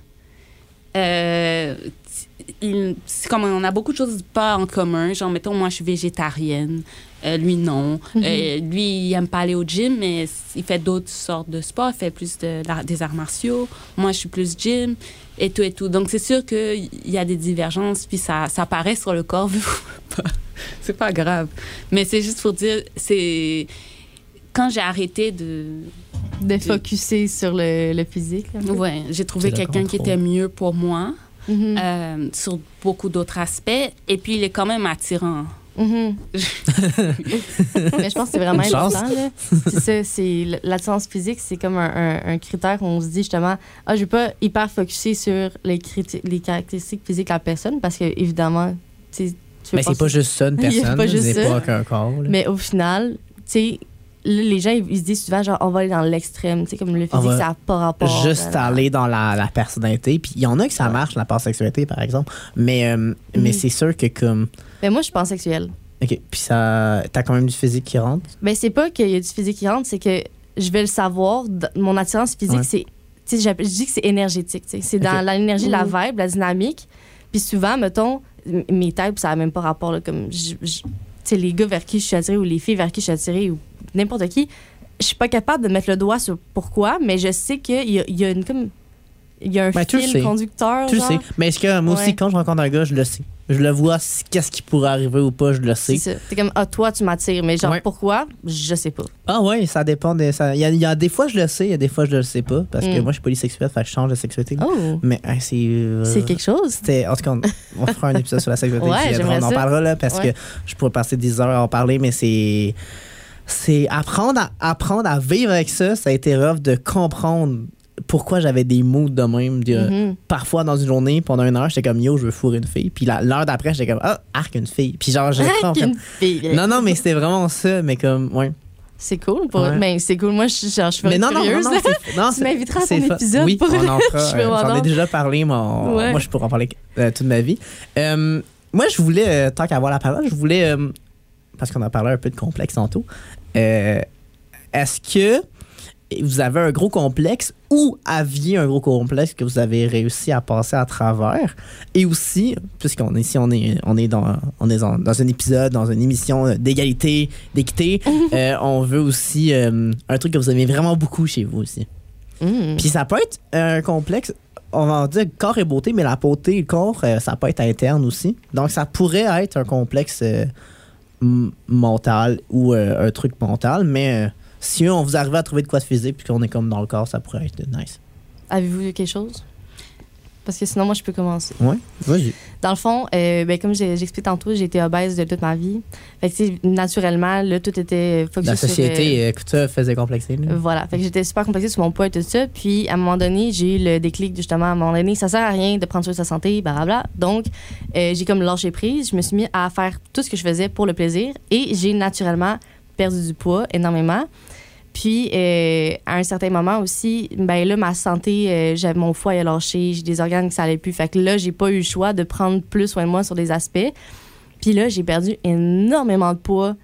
Euh, il- c'est comme on a beaucoup de choses pas en commun. Genre, mettons, moi, je suis végétarienne. Euh, lui, non. Euh, lui, il aime pas aller au gym, mais il fait d'autres sortes de sports. Il fait plus de, la- des arts martiaux. Moi, je suis plus gym et tout et tout. Donc, c'est sûr qu'il y a des divergences, puis ça, ça paraît sur le corps. C'est pas grave. Mais c'est juste pour dire, c'est... Quand j'ai arrêté de... De focusser sur le, le physique. un peu. Ouais, j'ai trouvé C'est le quelqu'un qui contrôle. était mieux pour moi Mhm. euh, sur beaucoup d'autres aspects. Et puis, il est quand même attirant. Mhm. Mais je pense que c'est vraiment Une chance. important. là. C'est ça, c'est l- l'attirance physique, c'est comme un, un- un critère où on se dit justement, ah, je vais pas hyper focusser sur les, criti- les caractéristiques physiques de la personne parce que évidemment, tu sais, tu veux mais c'est pas juste ça, une Il y a personne. pas juste C'est ça. pas qu'un corps. là. Mais au final, tu sais, là, les gens ils, ils se disent souvent genre on va aller dans l'extrême, tu sais, comme le On physique va ça n'a pas rapport. Juste à- aller dans la, la personnalité. Puis il y en a que ça marche, la pansexualité, par exemple. Mais, euh, mais Mhm. c'est sûr que comme... Ben moi je suis pansexuelle. OK, puis ça... T'as quand même du physique qui rentre? Ben c'est pas qu'il y a du physique qui rentre, c'est que je vais le savoir. d- Mon attirance physique, Ouais. c'est. Tu sais, j'app- je dis que c'est énergétique. tu sais. C'est dans Ok. l'énergie, la Mhm. vibe, la dynamique. Puis souvent, mettons, m- mes types, ça n'a même pas rapport. Là, comme je- je- tu sais, les gars vers qui je suis attirée ou les filles vers qui je suis attirée ou n'importe qui, je suis pas capable de mettre le doigt sur pourquoi, mais je sais qu'il y a, il y a une comme. Il y a un Ben, tu le sais. fil conducteur. Tu le genre. sais. Mais est-ce que moi aussi, Ouais. quand je rencontre un gars, je le sais. Je le vois, si- qu'est-ce qui pourrait arriver ou pas, je le sais. C'est ça. C'est comme, ah, toi, tu m'attires. Mais genre, Ouais. pourquoi? Je sais pas. Ah ouais, ça dépend. De, ça, il, y a, il y a des fois, je le sais, il y a des fois, je le sais pas. Parce que Mm. moi, je suis polysexuel, fait que je change de sexualité. Oh, Mais hein, c'est... euh, c'est quelque chose. C'était, en tout cas, on, on fera un épisode sur la sexualité. Ouais, puis, j'aimerais on en ça. parlera là parce Ouais. que je pourrais passer des heures à en parler, mais c'est. C'est apprendre à, apprendre à vivre avec ça. Ça a été rough de comprendre pourquoi j'avais des moods de même. De, Mhm. Parfois, dans une journée, pendant une heure, j'étais comme yo, je veux fourrer une fille. Puis la- l'heure d'après, j'étais comme ah, arc une fille. Puis genre, j'ai Avec une fille. Non, non, mais c'était vraiment ça. Mais comme, ouais. C'est cool. Pour... Ouais. Ben, c'est cool. Moi, je, genre, je suis Mais non, non, non, curieuse. non, c'est- non, Tu c'est- m'inviteras à c'est ton fa- épisode Oui, pour- on en fera. Je fais euh, mon J'en ai nom. déjà parlé, mais on- Ouais. moi, je pourrais en parler euh, toute ma vie. Euh, moi, je voulais, euh, tant qu'à avoir la parole, je voulais, euh, parce qu'on a parlé un peu de complexe tantôt, euh, est-ce que vous avez un gros complexe ou aviez un gros complexe que vous avez réussi à passer à travers? Et aussi, puisqu'on est ici, on est, on est, dans, on est dans, dans un épisode, dans une émission d'égalité, d'équité, euh, on veut aussi euh, un truc que vous aimez vraiment beaucoup chez vous aussi. Mm. Puis ça peut être un complexe, on va dire corps et beauté, mais la beauté et le corps, euh, ça peut être interne aussi. Donc ça pourrait être un complexe euh, m- mental ou euh, un truc mental, mais euh, si on vous arrive à trouver de quoi de physique puis qu'on est comme dans le corps, ça pourrait être nice. Avez-vous vu quelque chose? Parce que sinon, moi, je peux commencer. Ouais, vas-y. Dans le fond, euh, ben, comme j'ai j'expliqué tantôt, j'ai été obèse de toute ma vie. Fait que, tu sais, naturellement, là, tout était focusé La sur, société, euh, que ça faisait complexer. là. euh, voilà. Fait que j'étais super complexée sur mon poids et tout ça. Puis, à un moment donné, j'ai eu le déclic, justement, à un moment donné, ça sert à rien de prendre soin de sa santé, blablabla. Donc, euh, j'ai comme lâché prise. Je me suis mis à faire tout ce que je faisais pour le plaisir. Et j'ai naturellement perdu du poids énormément. Puis, euh, à un certain moment aussi, ben là, ma santé, euh, j'avais mon foie a lâché, j'ai des organes qui ça allait plus. Fait que là, j'ai pas eu le choix de prendre plus soin de moi sur des aspects. Puis là, j'ai perdu énormément de poids.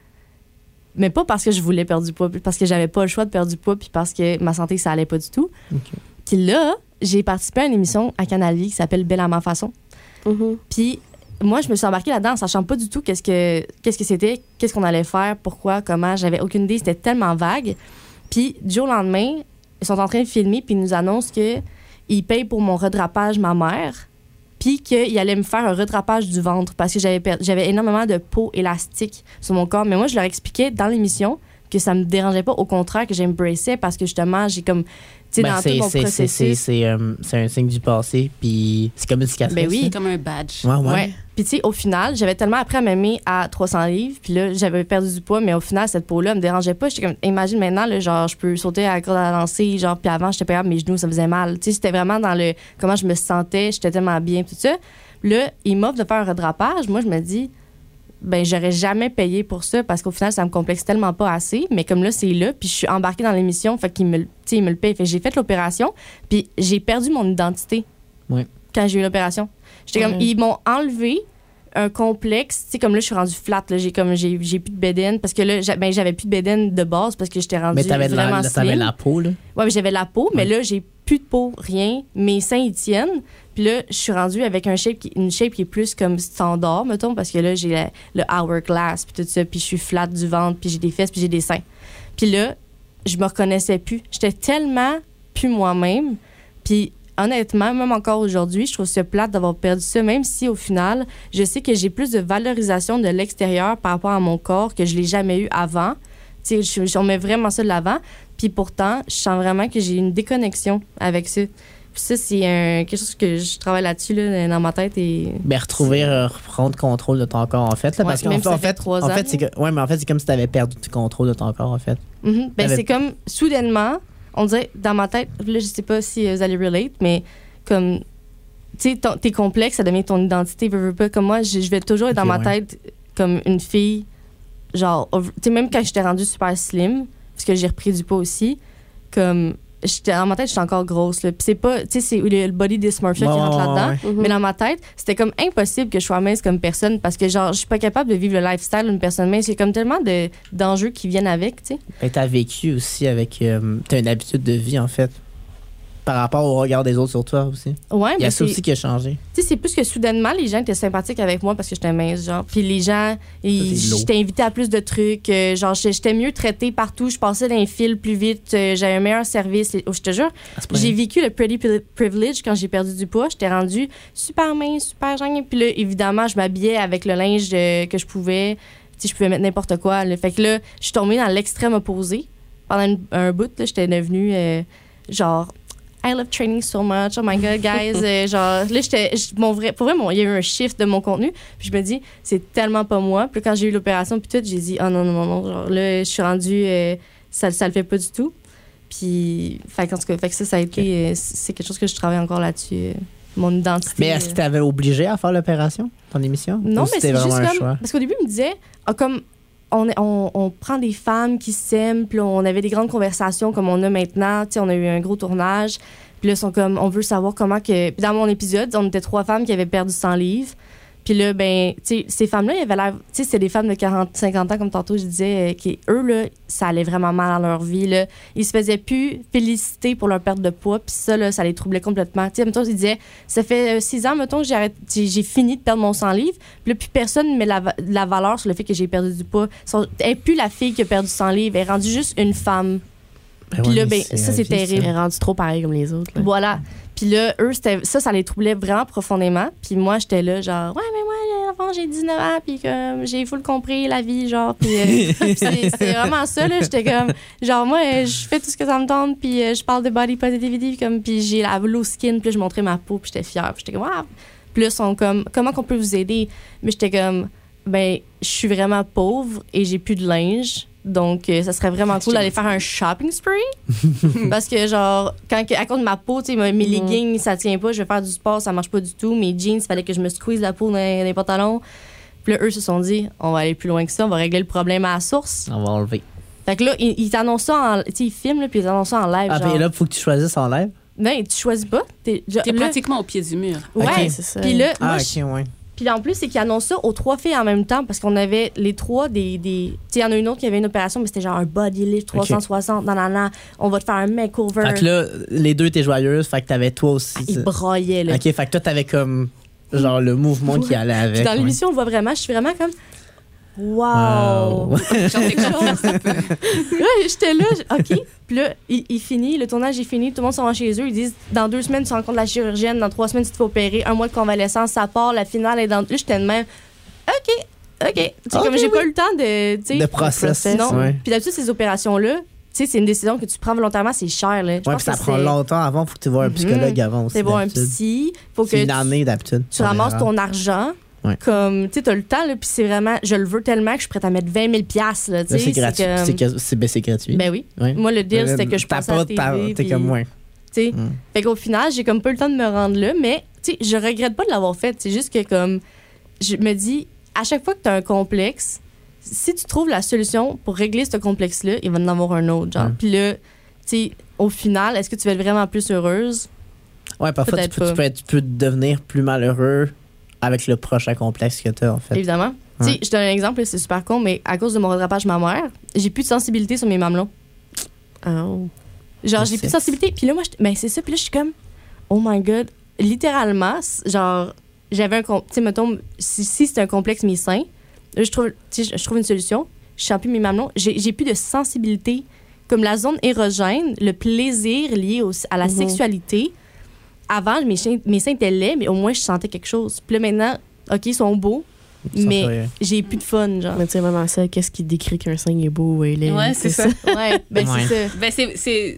Mais pas parce que je voulais perdre du poids, parce que j'avais pas le choix de perdre du poids, puis parce que ma santé, ça allait pas du tout. Okay. Puis là, j'ai participé à une émission à Canal Vie qui s'appelle Belle à ma façon. Mm-hmm. Puis moi, je me suis embarquée là-dedans en sachant pas du tout qu'est-ce que, qu'est-ce que c'était, qu'est-ce qu'on allait faire, pourquoi, comment. J'avais aucune idée, c'était tellement vague. Puis du jour au lendemain, ils sont en train de filmer, puis ils nous annoncent qu'ils payent pour mon redrapage ma mère, puis qu'ils allaient me faire un redrapage du ventre parce que j'avais, per- j'avais énormément de peau élastique sur mon corps. Mais moi, je leur expliquais dans l'émission que ça me dérangeait pas, au contraire, que j'embrassais parce que justement, j'ai comme... Tu sais, Ben, dans c'est, tout mon c'est, c'est, c'est, processus... c'est, euh, c'est un signe du passé, puis c'est comme une cicatrice. Ben oui. C'est comme un badge. Ouais, ouais. Ouais. Puis tu sais, au final, j'avais tellement appris à m'aimer à trois cents livres, puis là, j'avais perdu du poids, mais au final, cette peau-là me dérangeait pas. J'étais comme, imagine maintenant, là, genre, je peux sauter à la corde à lancer, genre, puis avant, j'étais pas capable, mes genoux, ça faisait mal. Tu sais, c'était vraiment dans le comment je me sentais, j'étais tellement bien, tout ça. Là, il m'offre de faire un redrapage. Moi, je me dis, ben, j'aurais jamais payé pour ça parce qu'au final, ça me complexe tellement pas assez. Mais comme là, c'est là, puis je suis embarquée dans l'émission, fait qu'il me, tu sais, il me le paye. Fait que j'ai fait l'opération, puis j'ai perdu mon identité Ouais. quand j'ai eu l'opération. J'étais Ouais. comme, ils m'ont enlevé un complexe, tu sais, comme là, je suis rendue flat, là, j'ai comme, j'ai, j'ai plus de bédaine, parce que là, j'a- ben, j'avais plus de bédaine de base parce que j'étais rendue Mais t'avais, de vraiment la, t'avais slim. la peau, là. Ouais, mais j'avais la peau, mais Ouais. là, j'ai plus de peau, rien. Mes seins, ils tiennent. Puis là, je suis rendue avec un shape qui, une shape qui est plus comme standard, mettons, parce que là, j'ai la- le hourglass, puis tout ça, puis je suis flat du ventre, puis j'ai des fesses, puis j'ai des seins. Puis là, je me reconnaissais plus. J'étais tellement plus moi-même. Puis honnêtement, même encore aujourd'hui, je trouve ça plate d'avoir perdu ça, même si au final, je sais que j'ai plus de valorisation de l'extérieur par rapport à mon corps que je l'ai jamais eu avant. Tu sais, je- on met vraiment ça de l'avant. Puis pourtant, je sens vraiment que j'ai une déconnexion avec ça. Puis ça, c'est un, quelque chose que je travaille là-dessus là, dans ma tête. Et... Ben, retrouver, euh, reprendre contrôle de ton corps, en fait. Là, Ouais, parce qu'en même fait, si ça en fait fait, trois en ans, fait, c'est que, ouais, mais en fait, c'est comme si tu avais perdu le contrôle de ton corps, en fait. Mhm. Ben, T'avais- c'est comme, soudainement, on dirait, dans ma tête, là, je sais pas si euh, vous allez relate, mais comme, tu sais, ton- tes complexes, ça devient ton identité, veux, veux pas. Comme moi, je je vais toujours être dans Ok, ma ouais. tête comme une fille, genre, over- tu sais, même quand j'étais rendue super slim, parce que j'ai repris du poids aussi, comme, j'étais, dans ma tête, j'étais encore grosse, là. Puis c'est pas, tu sais, c'est le, le body dysmorphia Ouais, qui rentre ouais, là-dedans. ouais. Mhm. Mais dans ma tête, c'était comme impossible que je sois mince comme personne parce que, genre, je suis pas capable de vivre le lifestyle d'une personne mince. Il y a comme tellement de, d'enjeux qui viennent avec, tu sais. Ben, t'as vécu aussi avec. Euh, t'as une habitude de vie, en fait. Par rapport au regard des autres sur toi aussi. Ouais, Il y a mais ça c'est, aussi qui a changé. tu sais, c'est plus que soudainement, les gens étaient sympathiques avec moi parce que j'étais mince, genre. Puis les gens, ils- c'est lourd. j'étais invitée à plus de trucs. euh, genre, j'étais j'étais mieux traitée partout. Je passais dans les fils plus vite. euh, j'avais un meilleur service. Oh, je te jure, À ce point. j'ai vécu le pretty pri- privilege quand j'ai perdu du poids. J'étais rendue super mince, super gênée. Puis là, évidemment, je m'habillais avec le linge euh, que je pouvais. Tu sais, je pouvais mettre n'importe quoi. Là. Fait que là, je suis tombée dans l'extrême opposé. Pendant une- un bout, là, j'étais devenue euh, genre... I love training so much. Oh my God, guys. Euh, genre, là, j'étais. j'- Mon vrai, pour vrai, mon- il y a eu un shift de mon contenu. Puis je me dis, c'est tellement pas moi. Puis quand j'ai eu l'opération, puis tout, j'ai dit, oh non, non, non, non. Genre, là, je suis rendue. euh, ça, ça le fait pas du tout. Puis, fait, qu'en tout cas, fait que ça, ça a été. euh, c'est quelque chose que je travaille encore là-dessus. euh, mon identité. Mais est-ce euh. qu'il t'avait obligé à faire l'opération, ton émission? Non, Ou mais c'était c'est vraiment juste un comme. choix? Parce qu'au début, il me disait, ah, comme. On, est- on, on prend des femmes qui s'aiment, puis là, on avait des grandes conversations comme on a maintenant. Tu sais, on a eu un gros tournage. Puis là, ils sont comme, on veut savoir comment que. Puis dans mon épisode, on était trois femmes qui avaient perdu cent livres. Puis là, ben, tu sais, ces femmes-là, ils avaient l'air. Tu sais, c'était des femmes de quarante, cinquante ans, comme tantôt je disais, euh, qui, eux, là, ça allait vraiment mal dans leur vie, là. Ils se faisaient plus féliciter pour leur perte de poids, puis ça, là, ça les troublait complètement. Tu sais, mettons, ils disaient, ça fait euh, six ans, mettons, que j'ai, arrêté- j'ai, j'ai fini de perdre mon cent livres. Puis là, plus personne ne met la, va- la valeur sur le fait que j'ai perdu du poids. Son- Elle n'est plus la fille qui a perdu cent livres, elle est rendue juste une femme. Ben Puis ouais, là, mais ben, c'est ça, la c'est vie, terrible. Elle est rendue trop pareil comme les autres. là. Voilà. Puis là, eux, c'était, ça, ça les troublait vraiment profondément. Puis moi, j'étais là, genre, ouais, mais moi, avant, j'ai dix-neuf ans, puis comme, j'ai full compris la vie, genre. Puis euh, puis c'est, c'est vraiment ça, là. J'étais comme, genre, moi, euh, je fais tout ce que ça me tente, puis euh, je parle de body positivity, comme, puis j'ai la low skin, puis je montrais ma peau, puis j'étais fière. Puis j'étais comme, ah. Puis là, ils sont comme, comment qu'on peut vous aider? Mais j'étais comme, ben, je suis vraiment pauvre et j'ai plus de linge. Donc, euh, ça serait vraiment cool d'aller faire un shopping spree. Parce que, genre, quand, que- à cause de ma peau, tu sais, mes mes Mhm. leggings, ça tient pas. Je vais faire du sport, ça marche pas du tout. Mes jeans, il fallait que je me squeeze la peau dans, dans les pantalons. Puis là, eux se sont dit, on va aller plus loin que ça, on va régler le problème à la source. On va enlever. Fait que là, ils, ils annoncent ça en. Tu sais, ils filment, là, puis ils annoncent ça en live. Ah, genre. puis là, il faut que tu choisisses en live. Non, tu choisis pas. T'es, genre, T'es là- pratiquement au pied du mur. Ouais, Ok. c'est ça. Puis là, moi, Ah, je- ok, ouais. puis là, en plus, c'est qu'ils annoncent ça aux trois filles en même temps parce qu'on avait les trois des. des... Tu sais, il y en a une autre qui avait une opération, mais c'était genre un body lift trois cent soixante. Non, non, non. On va te faire un makeover. Fait que là, les deux étaient joyeuses, fait que t'avais toi aussi. Ils ça. braillaient, là. Ok, fait que toi, t'avais comme. Genre le mouvement qui allait avec. Puis dans ouais. l'émission, on le voit vraiment. Je suis vraiment comme. Wow! Wow. Genre, t'es comme ça, ça peut. Ouais, j'étais là, j'- OK. Puis là, il, il finit, le tournage est fini, tout le monde s'en va chez eux. Ils disent, dans deux semaines, tu rencontres la chirurgienne, dans trois semaines, tu te fais opérer, un mois de convalescence, ça part, la finale est dans. Là, j'étais de même. OK, OK. Tu sais, Ok, comme j'ai oui. pas eu le temps de. tu sais, De process. Non. Ouais. Puis d'habitude, ces opérations-là, tu sais, c'est une décision que tu prends volontairement, c'est cher, là. Je Ouais, pense puis ça que prend c'est- longtemps avant, faut que tu vois un Mhm. psychologue avant aussi. C'est bon, un d'habitude. psy. Faut que C'est une tu- année d'habitude. tu ramasses ton argent. Ouais. Comme, tu sais, t'as le temps, là, puis c'est vraiment, je le veux tellement que je suis prête à mettre vingt mille piastres, là, tu Là, sais. c'est gratuit. comme- C'est que- c'est ben, c'est gratuit. Ben oui. Ouais. Moi, le deal, Euh, c'était que je t'as passais à la pas- t'as- T V. T'es puis- comme moi. tu sais. Mm. Fait qu'au final, j'ai comme pas eu le temps de me rendre là, mais tu sais, je regrette pas de l'avoir fait. C'est juste que comme je me dis, à chaque fois que tu as un complexe, si tu trouves la solution pour régler ce complexe-là, il va en avoir un autre. Genre. Mm. Puis là, tu sais, au final, est-ce que tu vas être vraiment plus heureuse? Ouais, parfois, tu Peut-être peux, tu, pas. peux, être- tu peux devenir plus malheureux avec le prochain complexe que tu as, en fait. Évidemment. Tu Ouais. sais, je te donne un exemple, là, c'est super con, mais à cause de mon rattrapage mammaire, j'ai plus de sensibilité sur mes mamelons. Oh. Genre, Je j'ai plus de sais. sensibilité. Puis là, moi, je- ben, c'est ça. Puis là, je suis comme, oh my God. Littéralement, c- genre, j'avais un. com- Tu sais, mettons, si, si c'est un complexe mes seins, là, je trouve, tu sais, je je trouve une solution. Je sens plus mes mamelons. J'ai j'ai plus de sensibilité. Comme la zone érogène, le plaisir lié au- à la Mhm. sexualité. Avant, mes, seins- mes seins étaient laids, mais au moins, je sentais quelque chose. Puis là, maintenant, OK, ils sont beaux, Ils sont mais curieux. j'ai plus de fun, genre. Mais tu sais, même à ça, qu'est-ce qui décrit qu'un sein est beau ou il est Ouais, c'est ça. Ouais, ben Ouais. c'est ça. Ben, c'est, c'est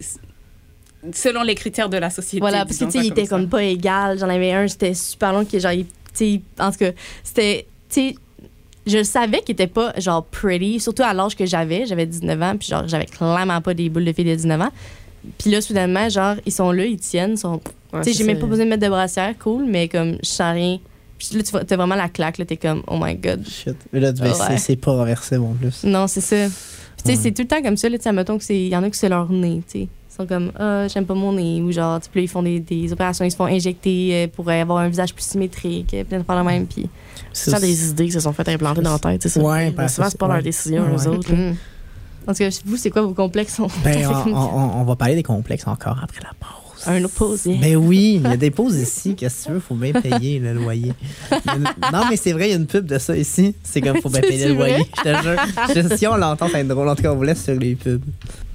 selon les critères de la société. Voilà, parce que, disons tu sais, ça il était ça. comme pas égal. J'en avais un, c'était super long, qui, genre, il- tu sais, en tout cas, c'était, tu sais, je le savais qu'il était pas, genre, pretty, surtout à l'âge que j'avais. J'avais dix-neuf ans, puis genre, j'avais clairement pas des boules de filles de dix-neuf ans. Puis là, soudainement, genre, ils sont là, ils tiennent, ils sont. Ouais, tu sais, c'est j'ai même ça. pas besoin de mettre de brassière, cool, mais comme, je sens rien. Puis là, tu vois, t'as vraiment la claque, là, t'es comme, oh my God. Shit. Mais là, ben, Ouais. c'est- c'est pas renversé, en plus. Non, c'est ça. Puis, tu sais, Ouais. c'est tout le temps comme ça, là, tu sais, mettons que c'est. Il y en a que c'est leur nez, tu sais. Ils sont comme, ah, j'aime pas mon nez, ou genre, tu sais, puis là, ils font des, des opérations, ils se font injecter euh, pour avoir un visage plus symétrique, euh, plein de faire le même, puis. C'est ça, des idées qui se sont faites implanter dans la tête. c'est ça. Ouais, Mais parce souvent, que c'est pas c'est- leur ouais. décision, Ouais. eux autres. là. Mm. En tout cas, vous, c'est quoi vos complexes? Ben, on, on- on va parler des complexes encore après la pause. Un autre pause. yeah. Ben oui, il y a des pauses ici. Qu'est-ce que tu veux? Faut bien payer le loyer. Il y a une- Non, mais c'est vrai, il y a une pub de ça ici. C'est comme faut bien payer le C'est vrai? loyer. Je te jure. Je- si on l'entend, ça va être drôle. En tout cas, on vous laisse sur les pubs.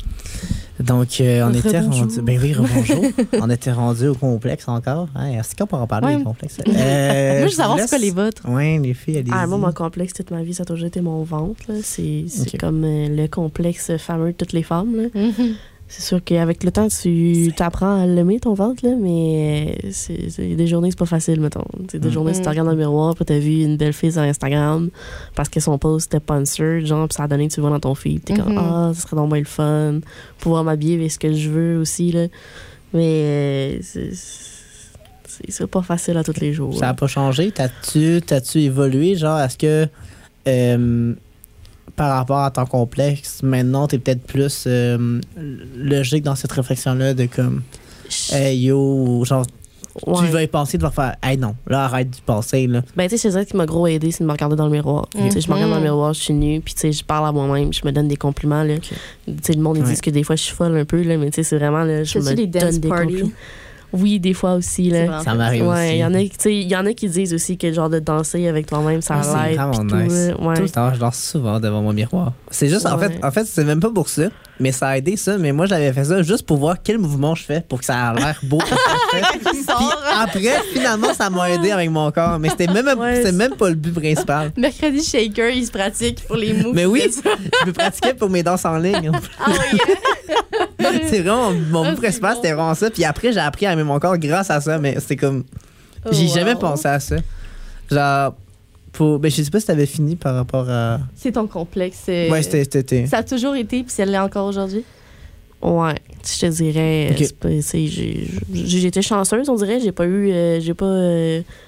Donc, euh, on était Rebonjour. rendu. Ben oui, rebonjour. On était rendu au complexe encore. Hein, est-ce qu'on peut en parler Ouais. des complexes? Euh, Moi, je veux vous savoir c'est laisse- quoi les vôtres. Ouais, les filles, allez-y. Ah, moi, mon complexe toute ma vie, ça a toujours été mon ventre. là. C'est c'est Ok. comme euh, le complexe fameux de toutes les femmes. là. Mhm. C'est sûr qu'avec le temps, tu t'apprends à l'aimer, ton ventre, là, mais euh, c'est c'est- des journées, c'est pas facile, mettons. C'est des Mm. journées, tu te regardes dans le miroir, puis t'as vu une belle fille sur Instagram parce que son post était sponsored, genre, puis ça a donné que tu le vois dans ton feed. T'es comme, Mhm. ah, ce serait donc bien le fun. Pouvoir m'habiller avec ce que je veux aussi, là. Mais euh, c'est c'est- c'est pas facile à tous les jours. Ça là. n'a pas changé? T'as-tu, t'as-tu évolué? Genre, est-ce que euh, par rapport à ton complexe, maintenant, t'es peut-être plus euh, logique dans cette réflexion-là de comme, hey yo, ou genre, Ouais. tu vas y penser, de leur faire, hey non, là, arrête d'y penser, là. Ben, tu sais, c'est ça qui m'a gros aidé, c'est de me regarder dans le miroir. Tu sais, je me regarde dans le miroir, je suis nue, puis tu sais, je parle à moi-même, je me donne des compliments, là. Tu sais, le monde, ils Ouais. disent que des fois, je suis folle un peu, là, mais tu sais, c'est vraiment, là, je Fais-tu me les donne dance des parties? compliments. Oui, des fois aussi, C'est là. vraiment Ça m'arrive Ouais, aussi. il y en a, qui- tu sais, il y en a qui disent aussi que genre de danser avec toi-même, ça Ah, c'est l'aide. vraiment puis tout, nice. là. Ouais. Tout le temps, je danse souvent devant mon miroir. C'est juste, en Ouais. fait, en fait, c'est même pas pour ça, mais ça a aidé ça. Mais moi, j'avais fait ça juste pour voir quel mouvement je fais pour que ça ait l'air beau. Puis après, finalement, ça m'a aidé avec mon corps. Mais c'était même, Ouais, c'était c'est- même pas le but principal. Mercredi shaker, il se pratique pour les moves. Mais oui, C'est ça. je me pratiquais pour mes danses en ligne. Ah oui. C'est vraiment mon Ah, but c'est principal, bon. c'était vraiment ça. Puis après, j'ai appris à aimer mon corps grâce à ça. Mais c'était comme, j'ai Oh, jamais wow. pensé à ça. Genre, pour, ben je sais pas si t'avais fini par rapport à. C'est ton complexe. euh, Ouais, c'était, c'était. Ça a toujours été, puis ça l'est encore aujourd'hui. Ouais, je te dirais, Ok. c'est pas- c'est- j'ai j'ai été chanceuse, on dirait. J'ai pas eu, euh, j'ai pas euh,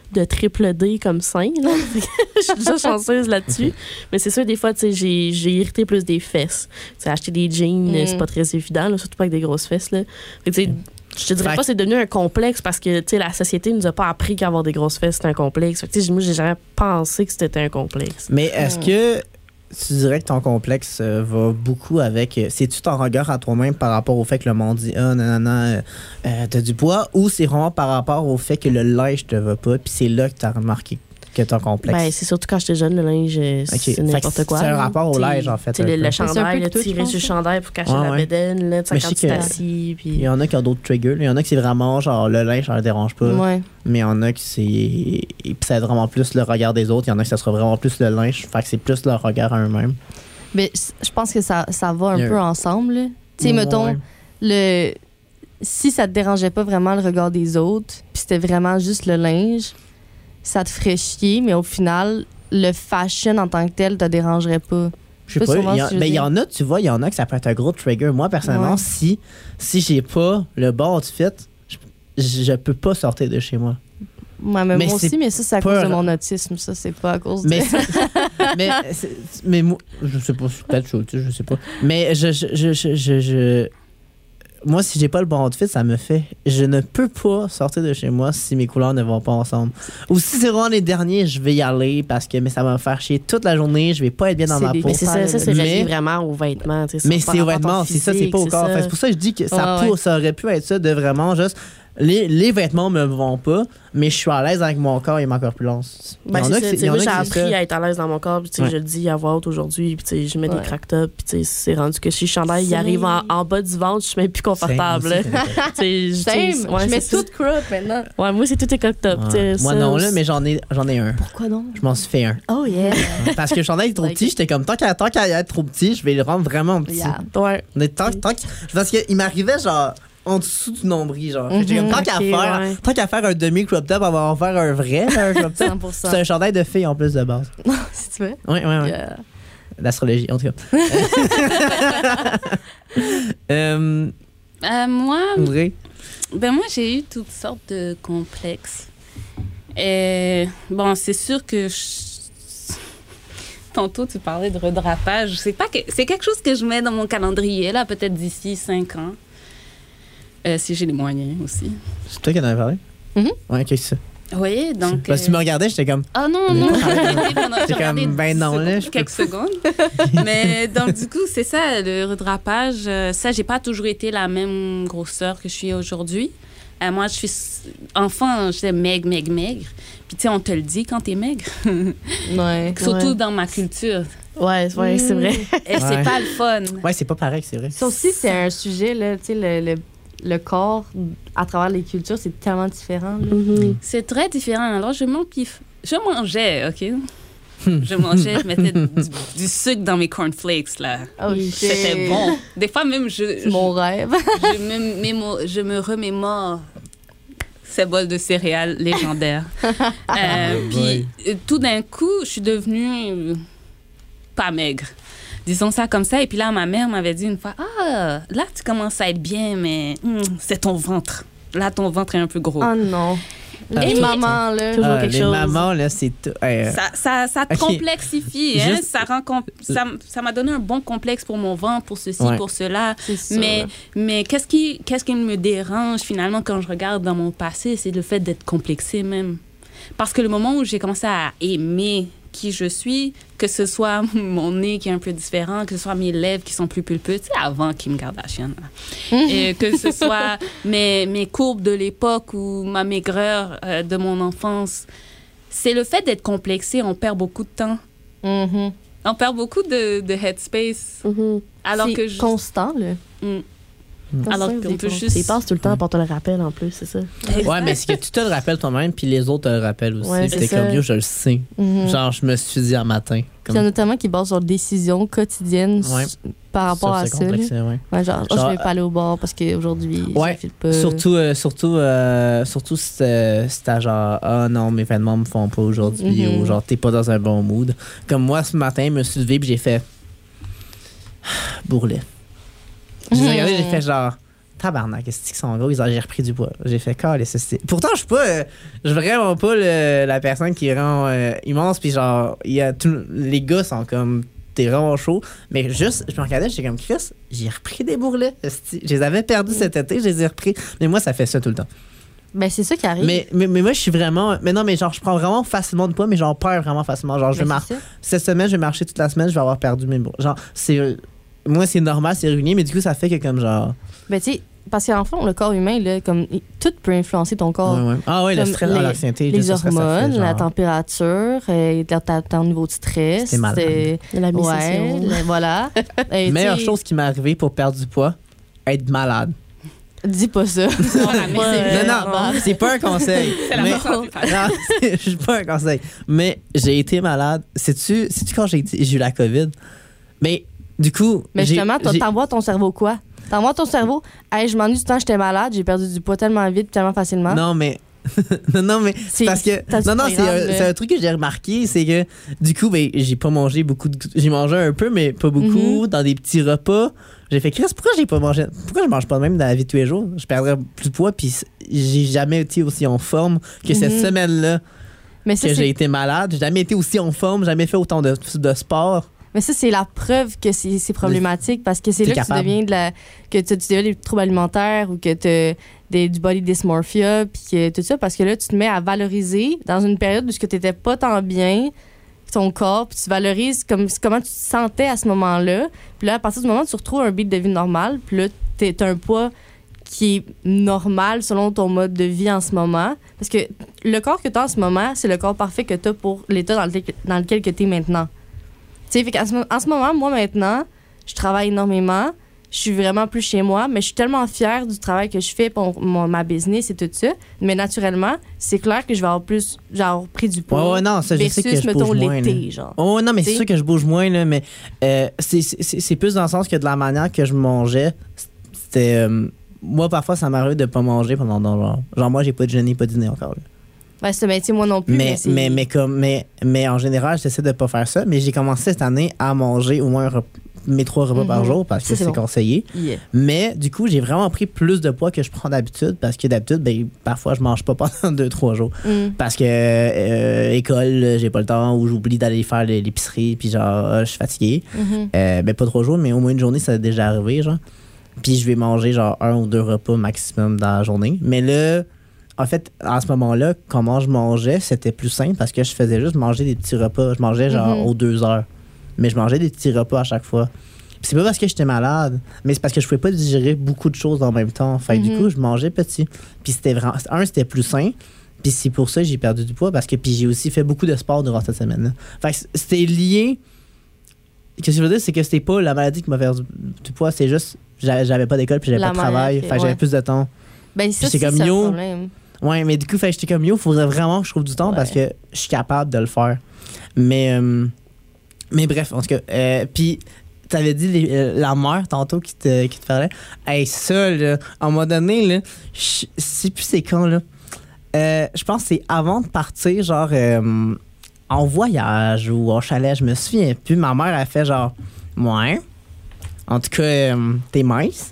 de triple D comme sein. Là. Je suis déjà chanceuse là-dessus. Okay. Mais c'est sûr, des fois, tu sais, j'ai, j'ai irrité plus des fesses. Tu sais, acheter des jeans, mm. c'est pas très évident, là, surtout pas avec des grosses fesses. Là. Fait que, tu sais, je te dirais fait... pas que c'est devenu un complexe parce que, tu sais, la société nous a pas appris qu'avoir des grosses fesses, c'est un complexe. Fait que, tu sais, moi, j'ai jamais pensé que c'était un complexe. Mais est-ce mm. que tu dirais que ton complexe euh, va beaucoup avec... Euh, c'est-tu ton regard à toi-même par rapport au fait que le monde dit « Ah, non, non, non, euh, t'as du poids » ou c'est vraiment par rapport au fait que le linge te va pas puis c'est là que t'as remarqué que ton complexe? Ben, c'est surtout quand j'étais jeune, le linge, okay. c'est n'importe quoi. C'est un rapport au linge, en fait. Le, le chandail, le tirer sur le chandail pour cacher ouais, la ouais. bédaine, là, quand tu t'assis. Puis... Il y en a qui ont d'autres triggers. Il y en a qui c'est vraiment genre le linge, ça ne dérange pas. Ouais. Mais il y en a qui c'est. Et puis ça aide vraiment plus le regard des autres. Il y en a qui ça sera vraiment plus le linge. Fait que c'est plus leur regard à eux-mêmes. Mais je pense que ça, ça va un yeah. peu ensemble. Tu sais, mettons, ouais. le. Si ça te dérangeait pas vraiment le regard des autres, puis c'était vraiment juste le linge, ça te ferait chier, mais au final, le fashion en tant que tel te dérangerait pas. Je sais pas, il y, a, mais il y en a, tu vois, il y en a que ça peut être un gros trigger. Moi, personnellement, ouais. si, si j'ai pas le bon outfit, je, je peux pas sortir de chez moi. Ouais, mais, mais moi aussi, mais ça, c'est à cause de mon autisme. Ça, c'est pas à cause de... Mais, mais, mais moi, je sais pas, peut-être je, je sais pas. Mais je... je, je, je, je, je moi, si j'ai pas le bon outfit, ça me fait. Je ne peux pas sortir de chez moi si mes couleurs ne vont pas ensemble. Ou si c'est vraiment les derniers, je vais y aller parce que mais ça va me faire chier toute la journée. Je vais pas être bien dans c'est ma des, peau. Mais c'est ça, ça c'est relié vraiment aux vêtements. Mais c'est aux vêtements, c'est ça, c'est pas au corps. Fait, c'est pour ça que je dis que ça, oh, peut, ouais. ça aurait pu être ça de vraiment juste. Les, les vêtements me vont pas, mais je suis à l'aise avec mon corps et ma corpulence. Ben, c'est ça, c'est, moi, j'ai appris à être à l'aise dans mon corps, puis ouais. je le dis à voix haute aujourd'hui, puis je mets ouais. des crack-tops, puis c'est rendu que si le chandail il arrive en, en bas du ventre, je suis même plus confortable. Je ouais, mets tout crop maintenant. Ouais, moi, c'est tout des crack-tops. Ouais. Moi, non, là, mais j'en ai, j'en ai un. Pourquoi non? Je m'en suis fait un. Oh, yeah. Parce que le chandail est trop petit, j'étais comme, tant qu'à, tant qu'à être trop petit, je vais le rendre vraiment petit. Yeah. Ouais. Mais tant, tant parce qu'il m'arrivait, genre, en dessous du nombril, genre. Mm-hmm, comme, tant, okay, qu'à faire, ouais. tant qu'à faire un demi-crop top, on va en faire un vrai un crop top. cent pour cent. C'est un chandail de fille en plus de base. Si tu veux. Oui, oui, oui. Yeah. L'astrologie, en tout cas. euh, euh, moi, Audrey? Ben moi, j'ai eu toutes sortes de complexes. Et bon, c'est sûr que je... tantôt tu parlais de redrapage. C'est pas que... c'est quelque chose que je mets dans mon calendrier là, peut-être d'ici cinq ans. Euh, si j'ai les moyens aussi. C'est toi qui en avais parlé? Mm-hmm. Ouais, qu'est-ce que c'est? Oui, donc... Parce que tu me regardais, j'étais comme... Ah oh, non, non, j'ai comme, ben non, là, je quelques secondes. Mais donc, du coup, c'est ça, le redrapage. Euh, ça, j'ai pas toujours été la même grosseur que je suis aujourd'hui. Euh, moi, je suis... Enfant, j'étais maigre, maigre, maigre. Puis, tu sais, on te le dit quand t'es maigre. Ouais. Surtout ouais. dans ma culture. Ouais, ouais mmh. c'est vrai. Et ouais. c'est pas le fun. Ouais, c'est pas pareil, c'est vrai. Ça aussi, c'est un sujet, là, tu sais, le... le... le corps, à travers les cultures, c'est tellement différent. Mm-hmm. C'est très différent. Alors, je m'empiffe. Je mangeais, OK? je mangeais, je mettais du, du sucre dans mes cornflakes, là. Oh, c'était bon. Des fois, même, je... C'est mon rêve. je, me mémo, je me remémore ces bols de céréales légendaires. euh, Puis, tout d'un coup, je suis devenue pas maigre. Disons ça comme ça. Et puis là, ma mère m'avait dit une fois, ah, là, tu commences à être bien, mais hum, c'est ton ventre. Là, ton ventre est un peu gros. Oh non. Les et mamans, là. Toujours ah, quelque les chose. Les mamans, là, c'est tout. Euh... Ça, ça, ça te okay. complexifie. Hein? Juste... Ça, rend comp... ça, ça m'a donné un bon complexe pour mon ventre, pour ceci, ouais. pour cela. Mais, mais qu'est-ce qui, qu'est-ce qui me dérange, finalement, quand je regarde dans mon passé, c'est le fait d'être complexée même. Parce que le moment où j'ai commencé à aimer qui je suis, que ce soit mon nez qui est un peu différent, que ce soit mes lèvres qui sont plus pulpeuses, tu sais, avant Kim Kardashian, et que ce soit mes, mes courbes de l'époque ou ma maigreur euh, de mon enfance. C'est le fait d'être complexé, on perd beaucoup de temps. Mm-hmm. On perd beaucoup de, de headspace. Mm-hmm. Alors c'est que je... constant, là. Mm. Alors qu'on peut juste... Tu passes tout le temps pour te le rappeler en plus, c'est ça? Exact. Ouais, mais c'est que tu te le rappelles toi-même, puis les autres te le rappellent aussi. Ouais, c'est comme, yo, je le sais. Mm-hmm. Genre, je me suis dit un matin. Comme... C'est notamment qui base sur décisions quotidiennes ouais. par rapport ça, à ça. Complexe, ouais. Ouais, genre, genre oh, je vais pas aller au bar parce qu'aujourd'hui, ouais, ça file pas. Surtout, euh, surtout, euh, surtout si c'était genre, ah oh, non, mes vêtements me font pas aujourd'hui, mm-hmm. ou genre, t'es pas dans un bon mood. Comme moi, ce matin, je me suis levé, puis j'ai fait bourrelet. J'ai regardé, j'ai fait genre, tabarnak, qu'est-ce qu'ils sont gros? Ils ont, j'ai repris du poids. J'ai fait, calé, c'est. Pourtant, je suis pas. Euh, je suis vraiment pas le- la personne qui rend euh, immense, puis genre, il y a tout- les gars sont comme. T'es vraiment chaud. Mais juste, je me regardais, j'étais comme Chris, j'ai repris des bourrelets. esti. Je les avais perdus cet été, je les ai repris. Mais moi, ça fait ça tout le temps. Ben, c'est ça qui arrive. Mais, mais, mais moi, je suis vraiment. Mais non, mais genre, je prends vraiment facilement de poids, mais j'en perds vraiment facilement. Genre, je vais Ben, mar- c'est ça. Cette semaine, je vais marcher toute la semaine, je vais avoir perdu mes bourrelets. Genre, c'est. Moi, c'est normal, c'est régulier, mais du coup, ça fait que comme genre. Ben, tu sais, parce qu'en fond, le corps humain, là, comme, il- tout peut influencer ton corps. Ouais, ouais. Ah ouais, le Comme stress, les- ah, l'anxiété, Les juste ce que ça fait, hormones, genre. la température, euh, ta- ta- ton niveau de stress. C'est malade. c'est- La Ouais, mi-session. le- voilà. Et, Meilleure tu sais, chose qui m'est arrivée pour perdre du poids, être malade. Dis pas ça. Voilà, mais c'est- non, non, c'est pas un conseil. C'est la mais, façon de faire. non, c'est c'est pas un conseil. Mais j'ai été malade. Sais-tu, sais-tu quand j'ai, été- j'ai eu la COVID? Mais du coup. Mais j'ai- justement, t'en- j'ai- t'envoies à ton cerveau quoi? T'envoies à ton cerveau, hey, je m'ennuie du temps, j'étais malade, j'ai perdu du poids tellement vite, tellement facilement. Non, mais. non, non, mais c'est C'est- parce que. t'as du Non, non, c'est programme, un, là. c'est un truc que j'ai remarqué, c'est que du coup, ben, j'ai pas mangé beaucoup de. J'ai mangé un peu, mais pas beaucoup, Mhm. dans des petits repas. J'ai fait, Chris, pourquoi j'ai pas mangé. Pourquoi je mange pas de même dans la vie de tous les jours? Je perdrais plus de poids, puis j'ai jamais été aussi en forme que cette Mhm. semaine-là Mais ça, que c'est- j'ai été malade. J'ai jamais été aussi en forme, jamais fait autant de, de sport. Mais ça, c'est la preuve que c'est c'est problématique parce que c'est T'es là que capable. tu deviens de la. que tu, tu deviens des troubles alimentaires ou que tu as du body dysmorphia, puis que tout ça, parce que là, tu te mets à valoriser dans une période où tu n'étais pas tant bien ton corps, puis tu valorises comme, comment tu te sentais à ce moment-là. Puis là, à partir du moment où tu retrouves un beat de vie normal, puis là, tu as un poids qui est normal selon ton mode de vie en ce moment. Parce que le corps que tu as en ce moment, c'est le corps parfait que tu as pour l'état dans lequel, dans lequel tu es maintenant. Tu sais, fait qu'en ce, mo- en ce moment, moi, maintenant, je travaille énormément. Je suis vraiment plus chez moi, mais je suis tellement fière du travail que je fais pour mon- ma business et tout ça. Mais naturellement, c'est clair que je vais avoir plus, genre, pris du poids. Ouais, ouais, non, ça, je sais versus, que je mettons, bouge moins, l'été, là. genre. Oh non, mais c'est T'sais? sûr que je bouge moins, là, mais euh, c'est, c'est, c'est plus dans le sens que de la manière que je mangeais, c'était. euh, moi, parfois, ça m'arrive de pas manger pendant. dans Genre, genre moi, j'ai pas déjeuné, pas dîné encore. Là. Ben, c'est, ben, tu sais, moi non plus. Mais, c'est- mais, mais, comme, mais, mais en général, j'essaie de pas faire ça. Mais j'ai commencé cette année à manger au moins un rep- mes trois repas par Mhm. jour parce Ça, que c'est c'est bon. conseillé. Yeah. Mais du coup, j'ai vraiment pris plus de poids que je prends d'habitude parce que d'habitude, ben, parfois, je mange pas pendant deux, trois jours. Mm. Parce que euh, école, j'ai pas le temps ou j'oublie d'aller faire l'épicerie puis genre euh, je suis fatigué. Mhm. Euh, ben pas trois jours, mais au moins une journée, ça a déjà arrivé, genre. Puis je vais manger genre un ou deux repas maximum dans la journée. Mais là, en fait, à ce moment-là, comment je mangeais, c'était plus simple parce que je faisais juste manger des petits repas. Je mangeais genre Mhm. aux deux heures. Mais je mangeais des petits repas à chaque fois. Puis c'est pas parce que j'étais malade, mais c'est parce que je pouvais pas digérer beaucoup de choses en même temps. Fait que du Mhm. coup, je mangeais petit. Puis c'était vraiment. Un, c'était plus sain. Puis c'est pour ça que j'ai perdu du poids parce que puis j'ai aussi fait beaucoup de sport durant cette semaine-là. Fait que c'était lié. Qu'est-ce que je veux dire, c'est que c'était pas la maladie qui m'a fait du, du poids, c'est juste j'avais j'avais pas d'école puis j'avais La pas de travail, maladie, fait que j'avais ouais. plus de temps. Ben, ça, c'est c'est comme ça le yo. problème. Ouais, mais du coup, fait que j'étais comme yo, faudrait vraiment que je trouve du temps Ouais. parce que je suis capable de le faire. Mais euh, mais bref, en tout cas, euh, puis t'avais dit les- euh, la mère tantôt qui te, qui te parlait. Hey, ça, là, à un moment donné, là, je je sais plus c'est quand, là. Euh, je pense que c'est avant de partir, genre, euh, en voyage ou en chalet, je me souviens plus. Ma mère a fait genre, ouais. En tout cas, euh, t'es mince.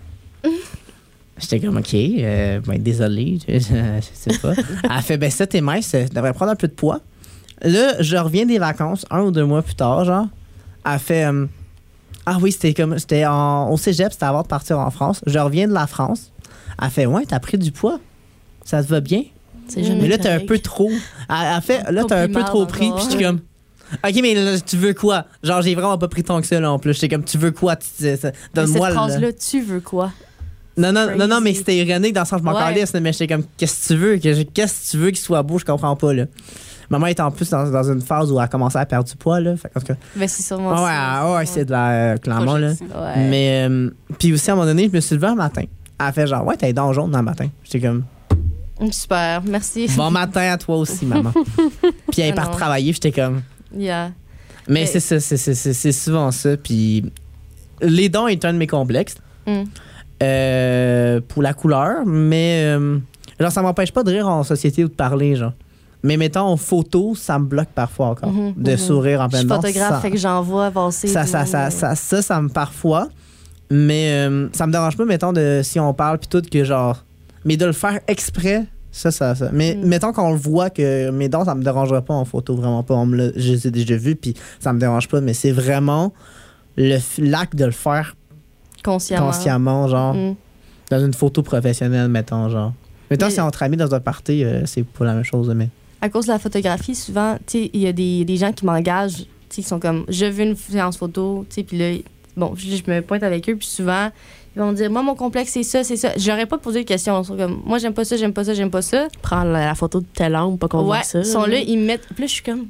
J'étais comme, OK, euh, ben, désolé, je, je- je sais pas. Elle a fait, ben ça, t'es mince, tu devrais prendre un peu de poids. Là, je reviens des vacances, un ou deux mois plus tard, genre. Elle a fait, euh, ah oui, c'était comme, c'était en, au cégep, c'était avant de partir en France. Je reviens de la France. Elle a fait, ouais, t'as pris du poids. Ça te va bien? C'est Mm. jamais Mais là, t'as un correct. peu trop. Elle a fait, là, t'as un peu Compliment trop pris, encore. puis j'étais comme. OK, mais là, tu veux quoi? Genre, j'ai vraiment pas pris tant que ça, là, en plus. J'étais comme, tu veux quoi? Tu- tu- tu- Mais Donne-moi cette le. phrase-là, tu veux quoi? Non, non, non, non, mais crazy. c'était ironique dans le sens, je m'en Ouais. calisse, mais j'étais comme, qu'est-ce que tu veux? Que je- Qu'est-ce que tu veux qu'il soit beau? Je comprends pas, là. Maman est en plus dans, dans une phase où elle a commencé à perdre du poids, là. Fait, en tout cas, Ben, c'est sûrement ouais, ça. ouais, ouais, c'est de la. euh, clairement, là. Projection. Ouais. Mais, euh, puis aussi, à un moment donné, je me suis levé un matin. Elle a fait genre, ouais, t'as les dents jaunes dans le matin. J'étais comme, Super, merci. bon matin à toi aussi, maman. Puis elle est Ah partie non. travailler, j'étais comme. Yeah. Mais Mais- c'est ça, c'est, c'est, c'est, c'est souvent ça. Puis les dents est un de mes complexes. Mm. Euh, pour la couleur, mais euh, genre, ça m'empêche pas de rire en société ou de parler, genre. Mais mettons, en photo, ça me bloque parfois encore. Mhm, de mhm. sourire en Je pleine suis dent. photographe, ça, fait que j'en vois passer. ça, du ça, monde, ça, euh, ça, ça, ça me parfois. Mais euh, ça me dérange pas, mettons, de, si on parle, puis tout, que genre. Mais de le faire exprès, ça, ça, ça. Mais Mm. mettons qu'on le voit que mes dents, ça me dérangerait pas en photo, vraiment pas. On me l'a- je les ai déjà vus, puis ça me dérange pas, mais c'est vraiment le f- l'acte de le faire Consciemment. consciemment, genre, Mm. dans une photo professionnelle, mettons, genre. Mettons, Mais- si entre amis dans un party, euh, c'est pas la même chose, mais. À cause de la photographie, souvent, tu sais, il y a des, des gens qui m'engagent, tu sais, qui sont comme, je veux une séance photo, tu sais, puis là, bon, je, je me pointe avec eux, puis souvent, ils vont me dire, moi, mon complexe, c'est ça, c'est ça. J'aurais pas posé de questions. Ils sont comme, moi, j'aime pas ça, j'aime pas ça, j'aime pas ça. Prends la, la photo de tel angle, pas qu'on Ouais, voit ça. ils sont là, ils me mettent. Puis là, je suis comme.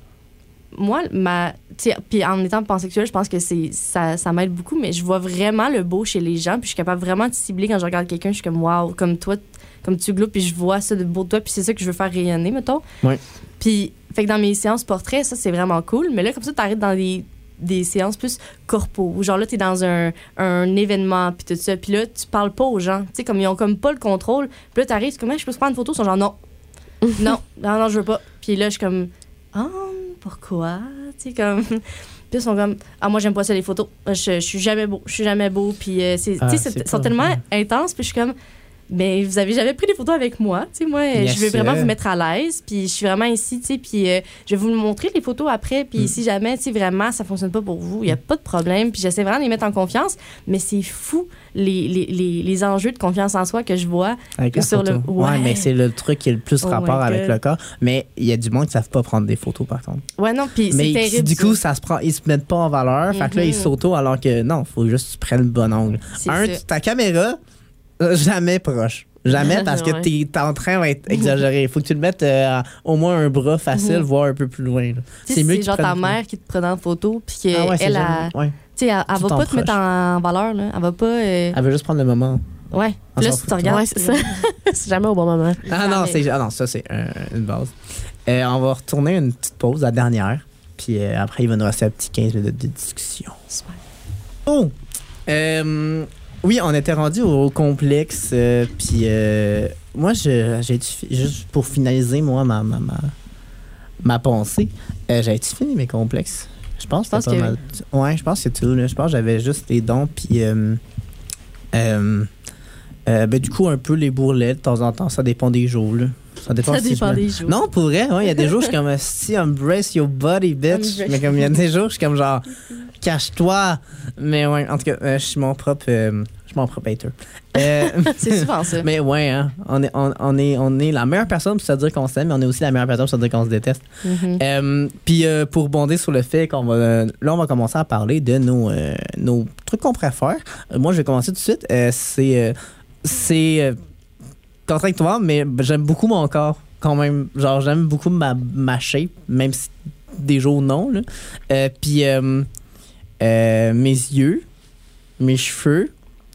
Moi, ma. Tu sais, puis en étant pansexuelle, je pense que c'est ça, ça m'aide beaucoup, mais je vois vraiment le beau chez les gens, puis je suis capable vraiment de cibler quand je regarde quelqu'un. Je suis comme, waouh, comme toi, comme tu gloupes, puis je vois ça de beau de toi, puis c'est ça que je veux faire rayonner, mettons. Ouais. Puis, fait que dans mes séances portraits, ça, c'est vraiment cool, mais là, comme ça, t'arrives dans des, des séances plus corpo, où genre là, t'es dans un, un événement, puis tout ça, puis là, tu parles pas aux gens. Tu sais, comme ils ont comme pas le contrôle, puis là, t'arrives, c'est comme, je peux se prendre une photo? Ils sont genre, non. non, non, non, je veux pas. Puis là, je suis comme, ah, pourquoi? Tu sais, comme. Puis ils sont comme, ah, moi, j'aime pas ça, les photos. Je, je suis jamais beau, je suis jamais beau. Puis, euh, c'est, Ah, tu sais, c'est- c'est sont pas tellement vrai. intenses, puis je suis comme, mais vous avez jamais pris des photos avec moi. Tu sais, moi, euh, Bien je veux sûr. vraiment vous mettre à l'aise, puis je suis vraiment ici, tu sais, puis euh, je vais vous montrer les photos après, puis Mm. si jamais, tu sais, vraiment, ça fonctionne pas pour vous, il y a pas de problème, puis j'essaie vraiment de les mettre en confiance, mais c'est fou, les, les, les, les enjeux de confiance en soi que je vois. Avec la Sur photo. le- ouais. ouais. mais c'est le truc qui a le plus Oh rapport my avec God. le corps. Mais il y a du monde qui ne savent pas prendre des photos, par contre. Ouais, non, puis c'est Mais terrible. du ça. coup, ça se prend, ils se mettent pas en valeur. Fait que là, Mhm. ils s'auto alors que non, faut juste que tu prennes le bon angle. C'est Un, ça. tu- ta caméra, euh, jamais proche. Jamais parce que Ouais. t'es t'es en train d'être exagéré. Faut que tu le mettes euh, à au moins un bras facile, Mhm. voire un peu plus loin. là. Tu sais, mieux c'est que genre tu ta prennes- mère qui te prend en photo, puis qu'elle, Ah ouais, c'est elle, jamais- a- ouais. tu sais, elle, elle Tout va en pas te mettre proche. en valeur, là. Elle va pas. euh, Elle veut juste prendre le moment. Ouais. On Puis là, s'en si tu fout. regardes. Ouais, c'est ça. C'est jamais au bon moment. Ah non, Jamais. c'est, ah non, ça, c'est euh, une base. Euh, on va retourner une petite pause, la dernière. Puis euh, après, il va nous rester un petit quinze minutes de discussion. Super. Oh! Euh, oui, on était rendu au, au complexe. euh, puis euh, moi, je, j'ai juste pour finaliser, moi, ma, ma, ma, ma pensée, euh, j'avais-tu fini mes complexes? Je pense, Je pense que c'était pas que mal. Ouais, je pense que c'est tout. Là. Je pense que j'avais juste les dons. Puis. Euh, euh, euh, ben, du coup, un peu les bourrelets de temps en temps. Ça dépend des jours. Là. Ça dépend, Ça si dépend je me- des jours. Non, pour vrai, ouais, il y a des jours, je suis comme si embrace your body, bitch. Embrace. Mais comme il y a des jours, je suis comme genre cache-toi. Mais ouais, en tout cas, euh, je suis mon propre, euh, je suis mon propre hater. Euh, C'est souvent ça. mais ouais, hein, on est, on, on est, on est la meilleure personne pour se dire qu'on s'aime, mais on est aussi la meilleure personne pour se dire qu'on se déteste. Mhm. Euh, Puis euh, pour bondir sur le fait qu'on va, euh, là, on va commencer à parler de nos, euh, nos trucs qu'on préfère. Euh, moi, je vais commencer tout de suite. Euh, c'est, euh, c'est euh, contradictoire, mais j'aime beaucoup mon corps quand même. Genre, j'aime beaucoup ma, ma shape, même si des jours non. Là. Euh, Puis euh, euh, mes yeux, mes cheveux,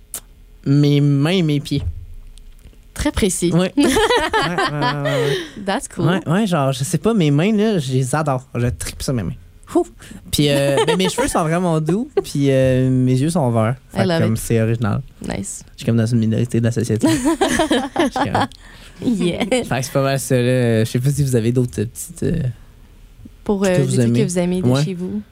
mes mains et mes pieds. Très précis. Ouais. ouais, ouais, ouais, ouais. That's cool. Ouais, ouais, genre, je sais pas, mes mains, là, je les adore. Je tripe sur mes mains. Ouf. Puis euh, ben, mes cheveux sont vraiment doux, puis euh, mes yeux sont verts. I Fait que love comme it. c'est original. Nice. Je suis comme dans une minorité de la société. Je suis comme- Yeah. Fait que c'est pas mal ça, là. Je sais pas si vous avez d'autres euh, petites... euh, Pour euh, Que des vous trucs aimez. que vous aimez de Ouais. chez vous.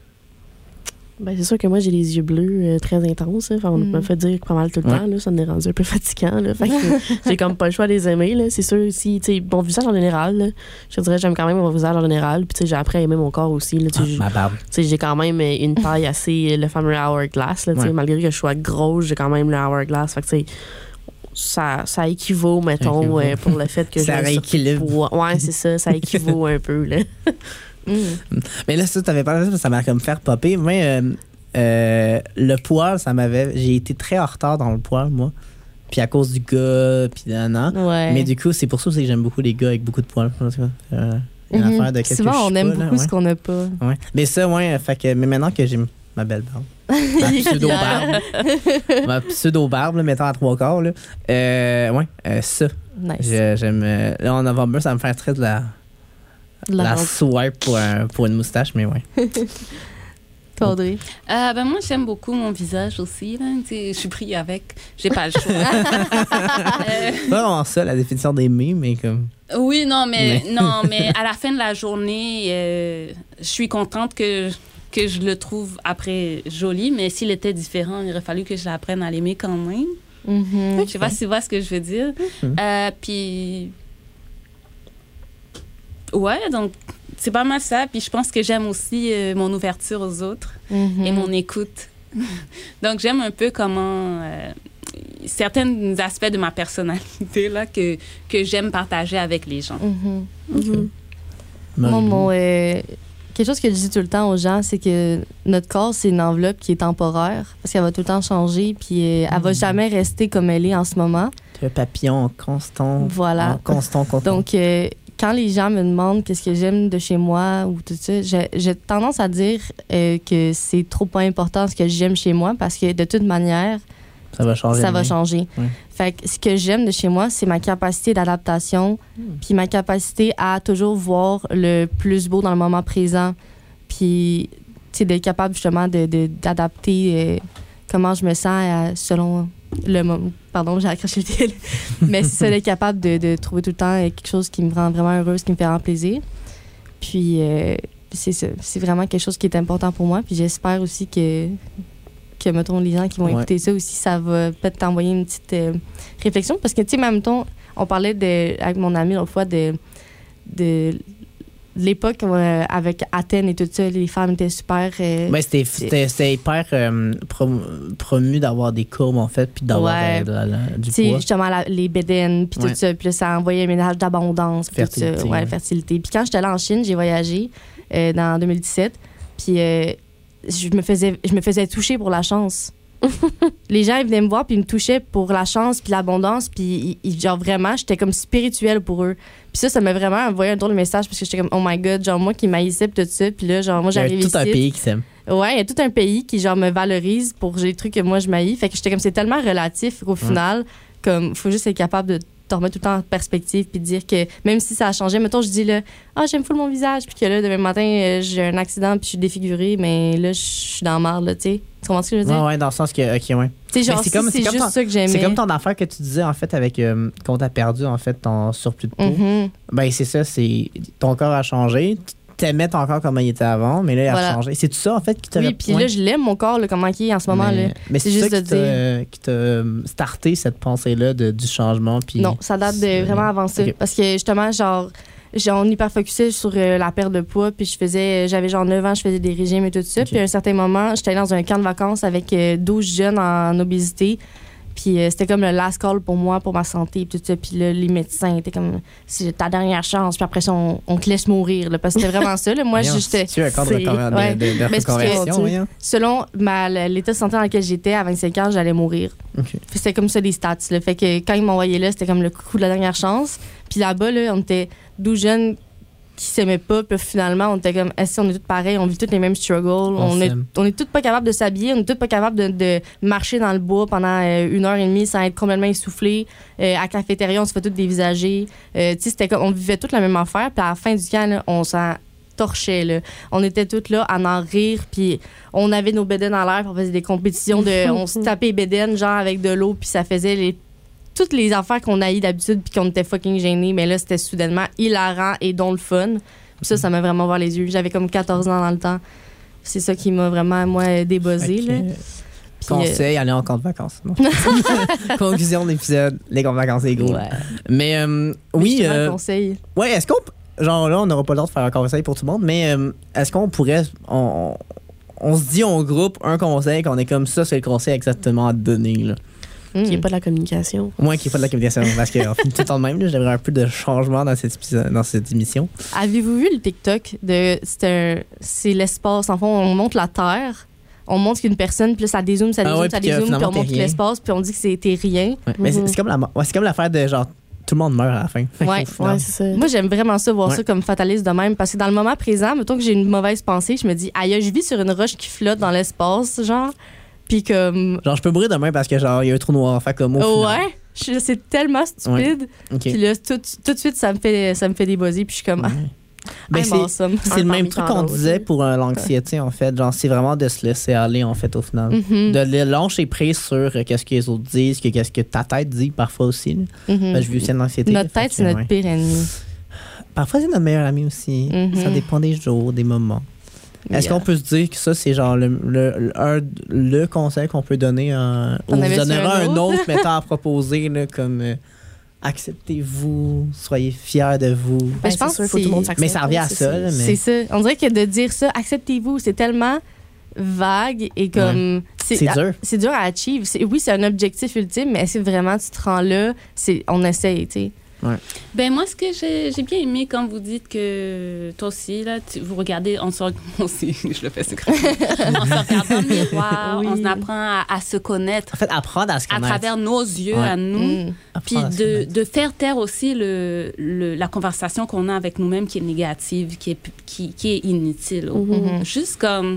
Ben, c'est sûr que moi, j'ai les yeux bleus euh, très intenses. Hein. Enfin, on Mm. me fait dire pas mal tout le Ouais. temps. Là, ça me rendu un peu fatigant. Là. Fait que j'ai comme pas le choix de les aimer. Là. C'est sûr, si, tu sais, mon visage en général, là, je te dirais, j'aime quand même mon visage en général. Puis, tu sais, j'ai appris à aimer mon corps aussi. Là, tu sais, ah, j'ai- ma barbe. tu sais, j'ai quand même euh, une taille assez, euh, le fameux hourglass. Là, tu sais, Ouais. malgré que je sois grosse, j'ai quand même le hourglass. Fait que, tu sais, ça, ça équivaut, mettons, équivaut. euh, pour le fait que Ça j'ai un certain rééquilibre. poids. Ouais, c'est ça. Ça équivaut un peu. Là. Mm. Mais là, ça, t'avais parlé de ça, ça m'a comme fait popper. Moi, euh, euh, le poil, ça m'avait... J'ai été très en retard dans le poil, moi. Puis à cause du gars, puis nan, nan. Ouais. Mais du coup, c'est pour ça aussi que j'aime beaucoup les gars avec beaucoup de poils. En tout cas, euh, une Mhm. affaire de quelque Souvent, que je on suis aime pas, là, beaucoup ouais. ce qu'on n'a pas. Ouais. Mais ça, ouais, fait que, mais maintenant que j'ai ma belle barbe, ma pseudo-barbe, ma pseudo-barbe, là, mettons à trois quarts, là, euh, ouais, euh, ça, Nice. je- j'aime. euh, là, en novembre, ça me fait très de la, De la la robe. swipe pour, un- pour une moustache, mais ouais. Toi, Audrey. Euh, ben moi, j'aime beaucoup mon visage aussi. Là. Tu sais, je suis pris avec. J'ai pas le choix. Euh, C'est pas vraiment ça, la définition d'aimer, mais comme. oui, non, mais, Mais- non, mais à la fin de la journée, euh, je suis contente que que je le trouve après joli, mais s'il était différent, il aurait fallu que je l'apprenne à l'aimer quand même. Mhm. Je sais pas si tu vois ce que je veux dire. Mhm. Euh, puis, ouais, donc c'est pas mal ça. Puis je pense que j'aime aussi euh, mon ouverture aux autres Mhm. et mon écoute. Donc j'aime un peu comment euh, certains aspects de ma personnalité là que que j'aime partager avec les gens. Mhm. Mhm. Moi, mon, euh, quelque chose que je dis tout le temps aux gens, c'est que notre corps, c'est une enveloppe qui est temporaire parce qu'elle va tout le temps changer, puis euh, elle va jamais rester comme elle est en ce moment. Tu es un papillon en constant, Voilà. en constant contact. Donc, euh, quand les gens me demandent qu'est-ce que j'aime de chez moi ou tout ça, j'ai, j'ai tendance à dire euh, que c'est trop pas important ce que j'aime chez moi parce que de toute manière, ça va changer. ça va demain. changer. Ouais. Fait que ce que j'aime de chez moi, c'est ma capacité d'adaptation, puis ma capacité à toujours voir le plus beau dans le moment présent, puis tu sais, d'être capable justement de, de- d'adapter euh, comment je me sens à- selon le moment. Pardon, j'ai accroché le fil. Mais c'est ça, d'être capable de, de trouver tout le temps euh, quelque chose qui me rend vraiment heureuse, qui me fait vraiment plaisir. Puis euh, c'est ça, c'est vraiment quelque chose qui est important pour moi, puis j'espère aussi que que, mettons, les gens qui vont Ouais. écouter ça aussi, ça va peut-être t'envoyer une petite euh, réflexion. Parce que, tu sais, même, mettons, on parlait de, avec mon ami l'autre fois de, de l'époque euh, avec Athènes et tout ça. Les femmes étaient super... euh, Ouais, c'était, c'était, c'était hyper euh, prom- promu d'avoir des courbes, en fait, puis d'avoir Ouais. euh, de la- la- du tu sais, poids. justement, la- les bédaines, puis Ouais. tout ça. Puis là, ça envoyait un message d'abondance. puis tout ça. Fertilité, Ouais, ouais. fertilité. Puis quand j'étais allée en Chine, j'ai voyagé euh, dans deux mille dix-sept. Puis euh, je me faisais je me faisais toucher pour la chance. Les gens, ils venaient me voir, puis ils me touchaient pour la chance, puis l'abondance, puis ils- ils- genre vraiment, j'étais comme spirituelle pour eux. Puis ça, ça m'a vraiment envoyé un drôle de message, parce que j'étais comme, oh my god, genre moi qui maïssais, puis tout ça, puis là, genre moi, Il y a j'arrive ici. tout un pays qui s'aime. Ouais, il y a tout un pays qui, genre, me valorise pour les trucs que moi, je maïs. Fait que j'étais comme, c'est tellement relatif qu'au final, comme, faut juste être capable de te remettre tout le temps en perspective puis de dire que même si ça a changé, mettons, je dis là, ah, j'aime full mon visage, puis que là, demain matin, euh, j'ai un accident, puis je suis défigurée, mais là, je suis dans la marde, là, tu sais. Tu comprends ce que je veux dire? Ouais, ouais, dans le sens que, ok, ouais. Tu sais, genre, Mais c'est si comme- c'est c'est comme juste ton- ça que j'aimais. C'est comme ton affaire que tu disais, en fait, avec euh, quand t'as perdu, en fait, ton surplus de peau. Mhm. Ben, c'est ça, c'est ton corps a changé. Tu t'aimais ton corps comme il était avant, mais là, il a Voilà. changé. C'est tout ça, en fait, qui t'a Oui, puis là, je l'aime, mon corps, là, comment il est en ce moment, mais, là. mais c'est c'est, juste ça de qui t'a, euh, qui t'a euh, starté cette pensée-là de, du changement. Puis Non, ça date de c'est- vraiment avancé. Ok. Parce que justement, genre, j'ai- on hyper focusé sur euh, la perte de poids. Puis je faisais, j'avais genre neuf ans, je faisais des régimes et tout ça. Ok. Puis à un certain moment, j'étais allée dans un camp de vacances avec euh, douze jeunes en obésité. Puis euh, c'était comme le last call pour moi, pour ma santé, puis tout ça. Puis là, les médecins étaient comme, c'est ta dernière chance. Puis après ça, on, on te laisse mourir. Là, parce que c'était vraiment ça. Là. Moi, Voyons, j'étais. c'est-tu un cadre de, c'est- conver- de- ouais. de- de Mais c'est parce que- reconversion, voyons? Selon ma, l'état de santé dans lequel j'étais, à vingt-cinq ans, j'allais mourir. Ok. Puis c'était comme ça les stats. Là. Fait que quand ils m'envoyaient là, c'était comme le coup de la dernière chance. Puis là-bas, là, on était douze jeunes qui s'aimaient pas. Puis finalement, on était comme, est-ce qu'on est tous pareils, on vit tous les mêmes struggles. On, est, s'aime. on est tous pas capables de s'habiller, on est tous pas capables de, de marcher dans le bois pendant euh, une heure et demie sans être complètement essoufflé. Euh, à la cafétéria, on se fait tous dévisager. Euh, tu sais, c'était comme, on vivait toute la même affaire. Puis à la fin du camp, là, on s'en torchait. Là. On était toutes là à en rire. Puis on avait nos bédaines en l'air. Puis on faisait des compétitions de. On se tapait les bédaines, genre avec de l'eau. Puis ça faisait les toutes les affaires qu'on haït d'habitude puis qu'on était fucking gênés, mais là, c'était soudainement hilarant et donc le fun. Puis ça, ça m'a vraiment ouvert les yeux. J'avais comme quatorze ans dans le temps. C'est ça qui m'a vraiment, moi, débuzzé. Fait que, Là. euh, Puis, Conseil, aller en camp de vacances. Non. Conclusion de l'épisode, les camps de vacances, c'est gros. Ouais. Mais euh, Mais oui, je te euh, conseille. ouais, est-ce qu'on. p- Genre là, on n'aura pas le droit de faire un conseil pour tout le monde, mais euh, est-ce qu'on pourrait. On, on se dit, on groupe un conseil, qu'on est comme ça, c'est le conseil exactement à te donner. Là. Qu'il n'y ait Mm. pas de la communication. Moins qu'il n'y ait pas de la communication, parce qu'on finit tout le temps de même. Là, j'aimerais un peu de changement dans cette, épisode- dans cette émission. Avez-vous vu le TikTok de. C'est, un, c'est l'espace. En fond, on montre la Terre. On montre qu'une personne, puis là, ça dézoome, ça Ah dézoome, ouais, ça puis que dézoome, puis finalement, on montre t'es rien. l'espace, puis on dit que c'était rien. Ouais, Mais c'est, Mhm. c'est comme la, ouais, c'est comme l'affaire de genre, tout le monde meurt à la fin. Fait Ouais, qu'au final- Ouais, c'est ça. Moi, j'aime vraiment ça, voir Ouais. ça comme fataliste de même, parce que dans le moment présent, mettons que j'ai une mauvaise pensée, je me dis, aïe, je vis sur une roche qui flotte dans l'espace, genre, puis comme. Genre, je peux mourir demain parce que genre, il y a un trou noir. Fait comme au final. Ouais, je- c'est tellement stupide. Ok. Puis là, tout, tout de suite, ça me fait, ça me fait des buzzer, puis je suis comme, ah, Ben, I'm c'est, awesome. c'est le Un même parmi truc tant qu'on d'autres. disait pour euh, l'anxiété, en fait. Genre, c'est vraiment de se laisser aller, en fait, au final. Mhm, De le lâcher prise sur euh, qu'est-ce que les autres disent, que qu'est-ce que ta tête dit parfois aussi. là. mhm. Ben, je vis aussi de l'anxiété. Notre fait tête, que, c'est notre ouais. pire ennemi. Parfois, c'est notre meilleur ami aussi. Mhm. Ça dépend des jours, des moments. Est-ce Mais, qu'on peut se dire que ça, c'est genre le, le, le, un- le conseil qu'on peut donner à, ou T'en vous avais-tu donnera un un autre? autre mettant à proposer, là, comme euh, acceptez-vous, soyez fiers de vous. Ben, Ben, je pense c'est sûr, que faut que tout le monde c'est- s'accepte. Mais ça revient à c'est- ça, là, C'est mais ça. On dirait que de dire ça, acceptez-vous, c'est tellement vague et comme. c'est dur. C'est dur à achieve. C'est- Oui, c'est un objectif ultime, mais est-ce que vraiment tu te rends là? C'est, on essaye, tu sais. Ben moi, ce que j'ai j'ai bien aimé quand vous dites que toi aussi, là, tu- vous regardez, on se, moi aussi, je le fais secrètement, on se regarde dans le miroir, Oui. on apprend à, à se connaître En fait, apprendre à se à connaître. travers nos yeux, Ouais. à nous. Mm. Puis Apprendre à se de, connaître. de faire taire aussi le, le- la conversation qu'on a avec nous-mêmes qui est négative, qui est, qui, qui est inutile. Mhm. Juste comme...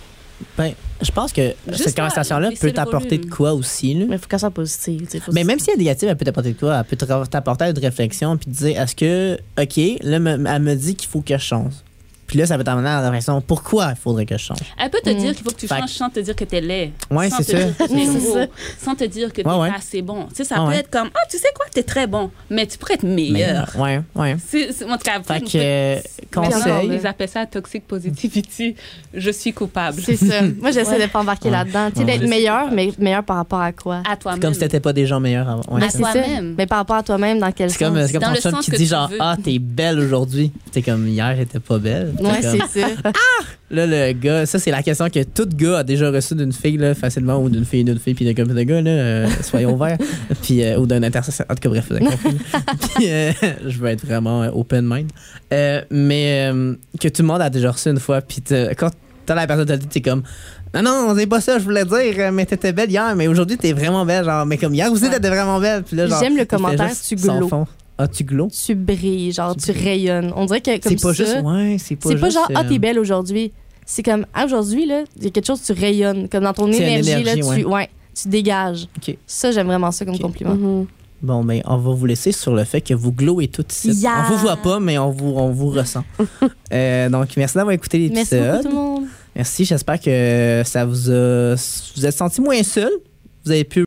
Ben, je pense que Juste cette là, conversation-là baisser peut le t'apporter de volume. quoi aussi, là. Mais il faut qu'elle soit positive. tu sais, faut Mais se- même si elle est négative, elle peut t'apporter de quoi? Elle peut te- t'apporter une réflexion puis te dire, est-ce que, OK, là, me- elle me dit qu'il faut que je change. Puis là, ça peut t'amener à la réflexion, pourquoi il faudrait que je change? Elle peut te Mm. dire qu'il faut que tu Fait que- changes sans te dire que t'es laid. Ouais, sans c'est te ça. dire que t'es C'est gros, ça. sans te dire que t'es Ouais, ouais. pas assez bon. Tu sais, ça Ouais, peut ouais. être comme, ah, tu sais quoi, t'es très bon, mais tu pourrais être meilleur. Mais, ouais, ouais. C'est, c'est, en tout cas, Fait une que, euh, Maintenant, conseil. ils appellent ça toxic positivity. Je suis coupable. C'est ça. Moi, j'essaie de pas embarquer Ouais. là-dedans. Tu sais, Ouais. d'être meilleur, mais meilleur par rapport à quoi? À toi-même. Comme si t'étais pas des gens meilleurs avant. Ouais, À c'est toi- ça. toi-même. Mais par rapport à toi-même, dans quel c'est sens? comme, c'est comme Dans ton le chum sens qui que dit tu genre, veux. ah, t'es belle aujourd'hui. T'es comme, hier, j'étais pas belle. T'es Ouais, comme- c'est ça. Là, le gars, ça, c'est la question que tout gars a déjà reçue d'une fille, là, facilement, ou d'une fille, d'une fille, puis de comme de gars, là, euh, soyons ouverts. Puis, euh, ou d'un intersection. En tout cas, bref, vous avez compris. Puis, euh, je veux être vraiment euh, open mind. Euh, mais euh, que tout le monde a déjà reçu une fois, puis t'as- quand t'as la personne te le dit, t'es comme, non, non, c'est pas ça, je voulais dire, mais t'étais belle hier, mais aujourd'hui, t'es vraiment belle. Genre, mais comme hier aussi, Ouais. t'étais vraiment belle. Puis là, genre, J'aime le il fait commentaire, juste tu son glow. fond. Ah, tu glow? Tu brilles, genre, tu rayonnes. On dirait que comme C'est pas ça, juste, ouais, c'est pas c'est pas juste, genre, ah, euh, t'es belle aujourd'hui. C'est comme, ah, aujourd'hui, là, il y a quelque chose, tu rayonnes. Comme dans ton C'est une énergie, là, énergie, tu, ouais, tu dégages. Ok. Ça, j'aime vraiment ça comme Ok. compliment. Mhm. Bon, ben, on va vous laisser sur le fait que vous glowez tout ici. Yeah! On vous voit pas, mais on vous, on vous ressent. Euh, donc, merci d'avoir écouté Merci l'épisode. beaucoup, tout le monde. Merci, j'espère que ça vous a... Vous êtes senti moins seul. Vous avez pu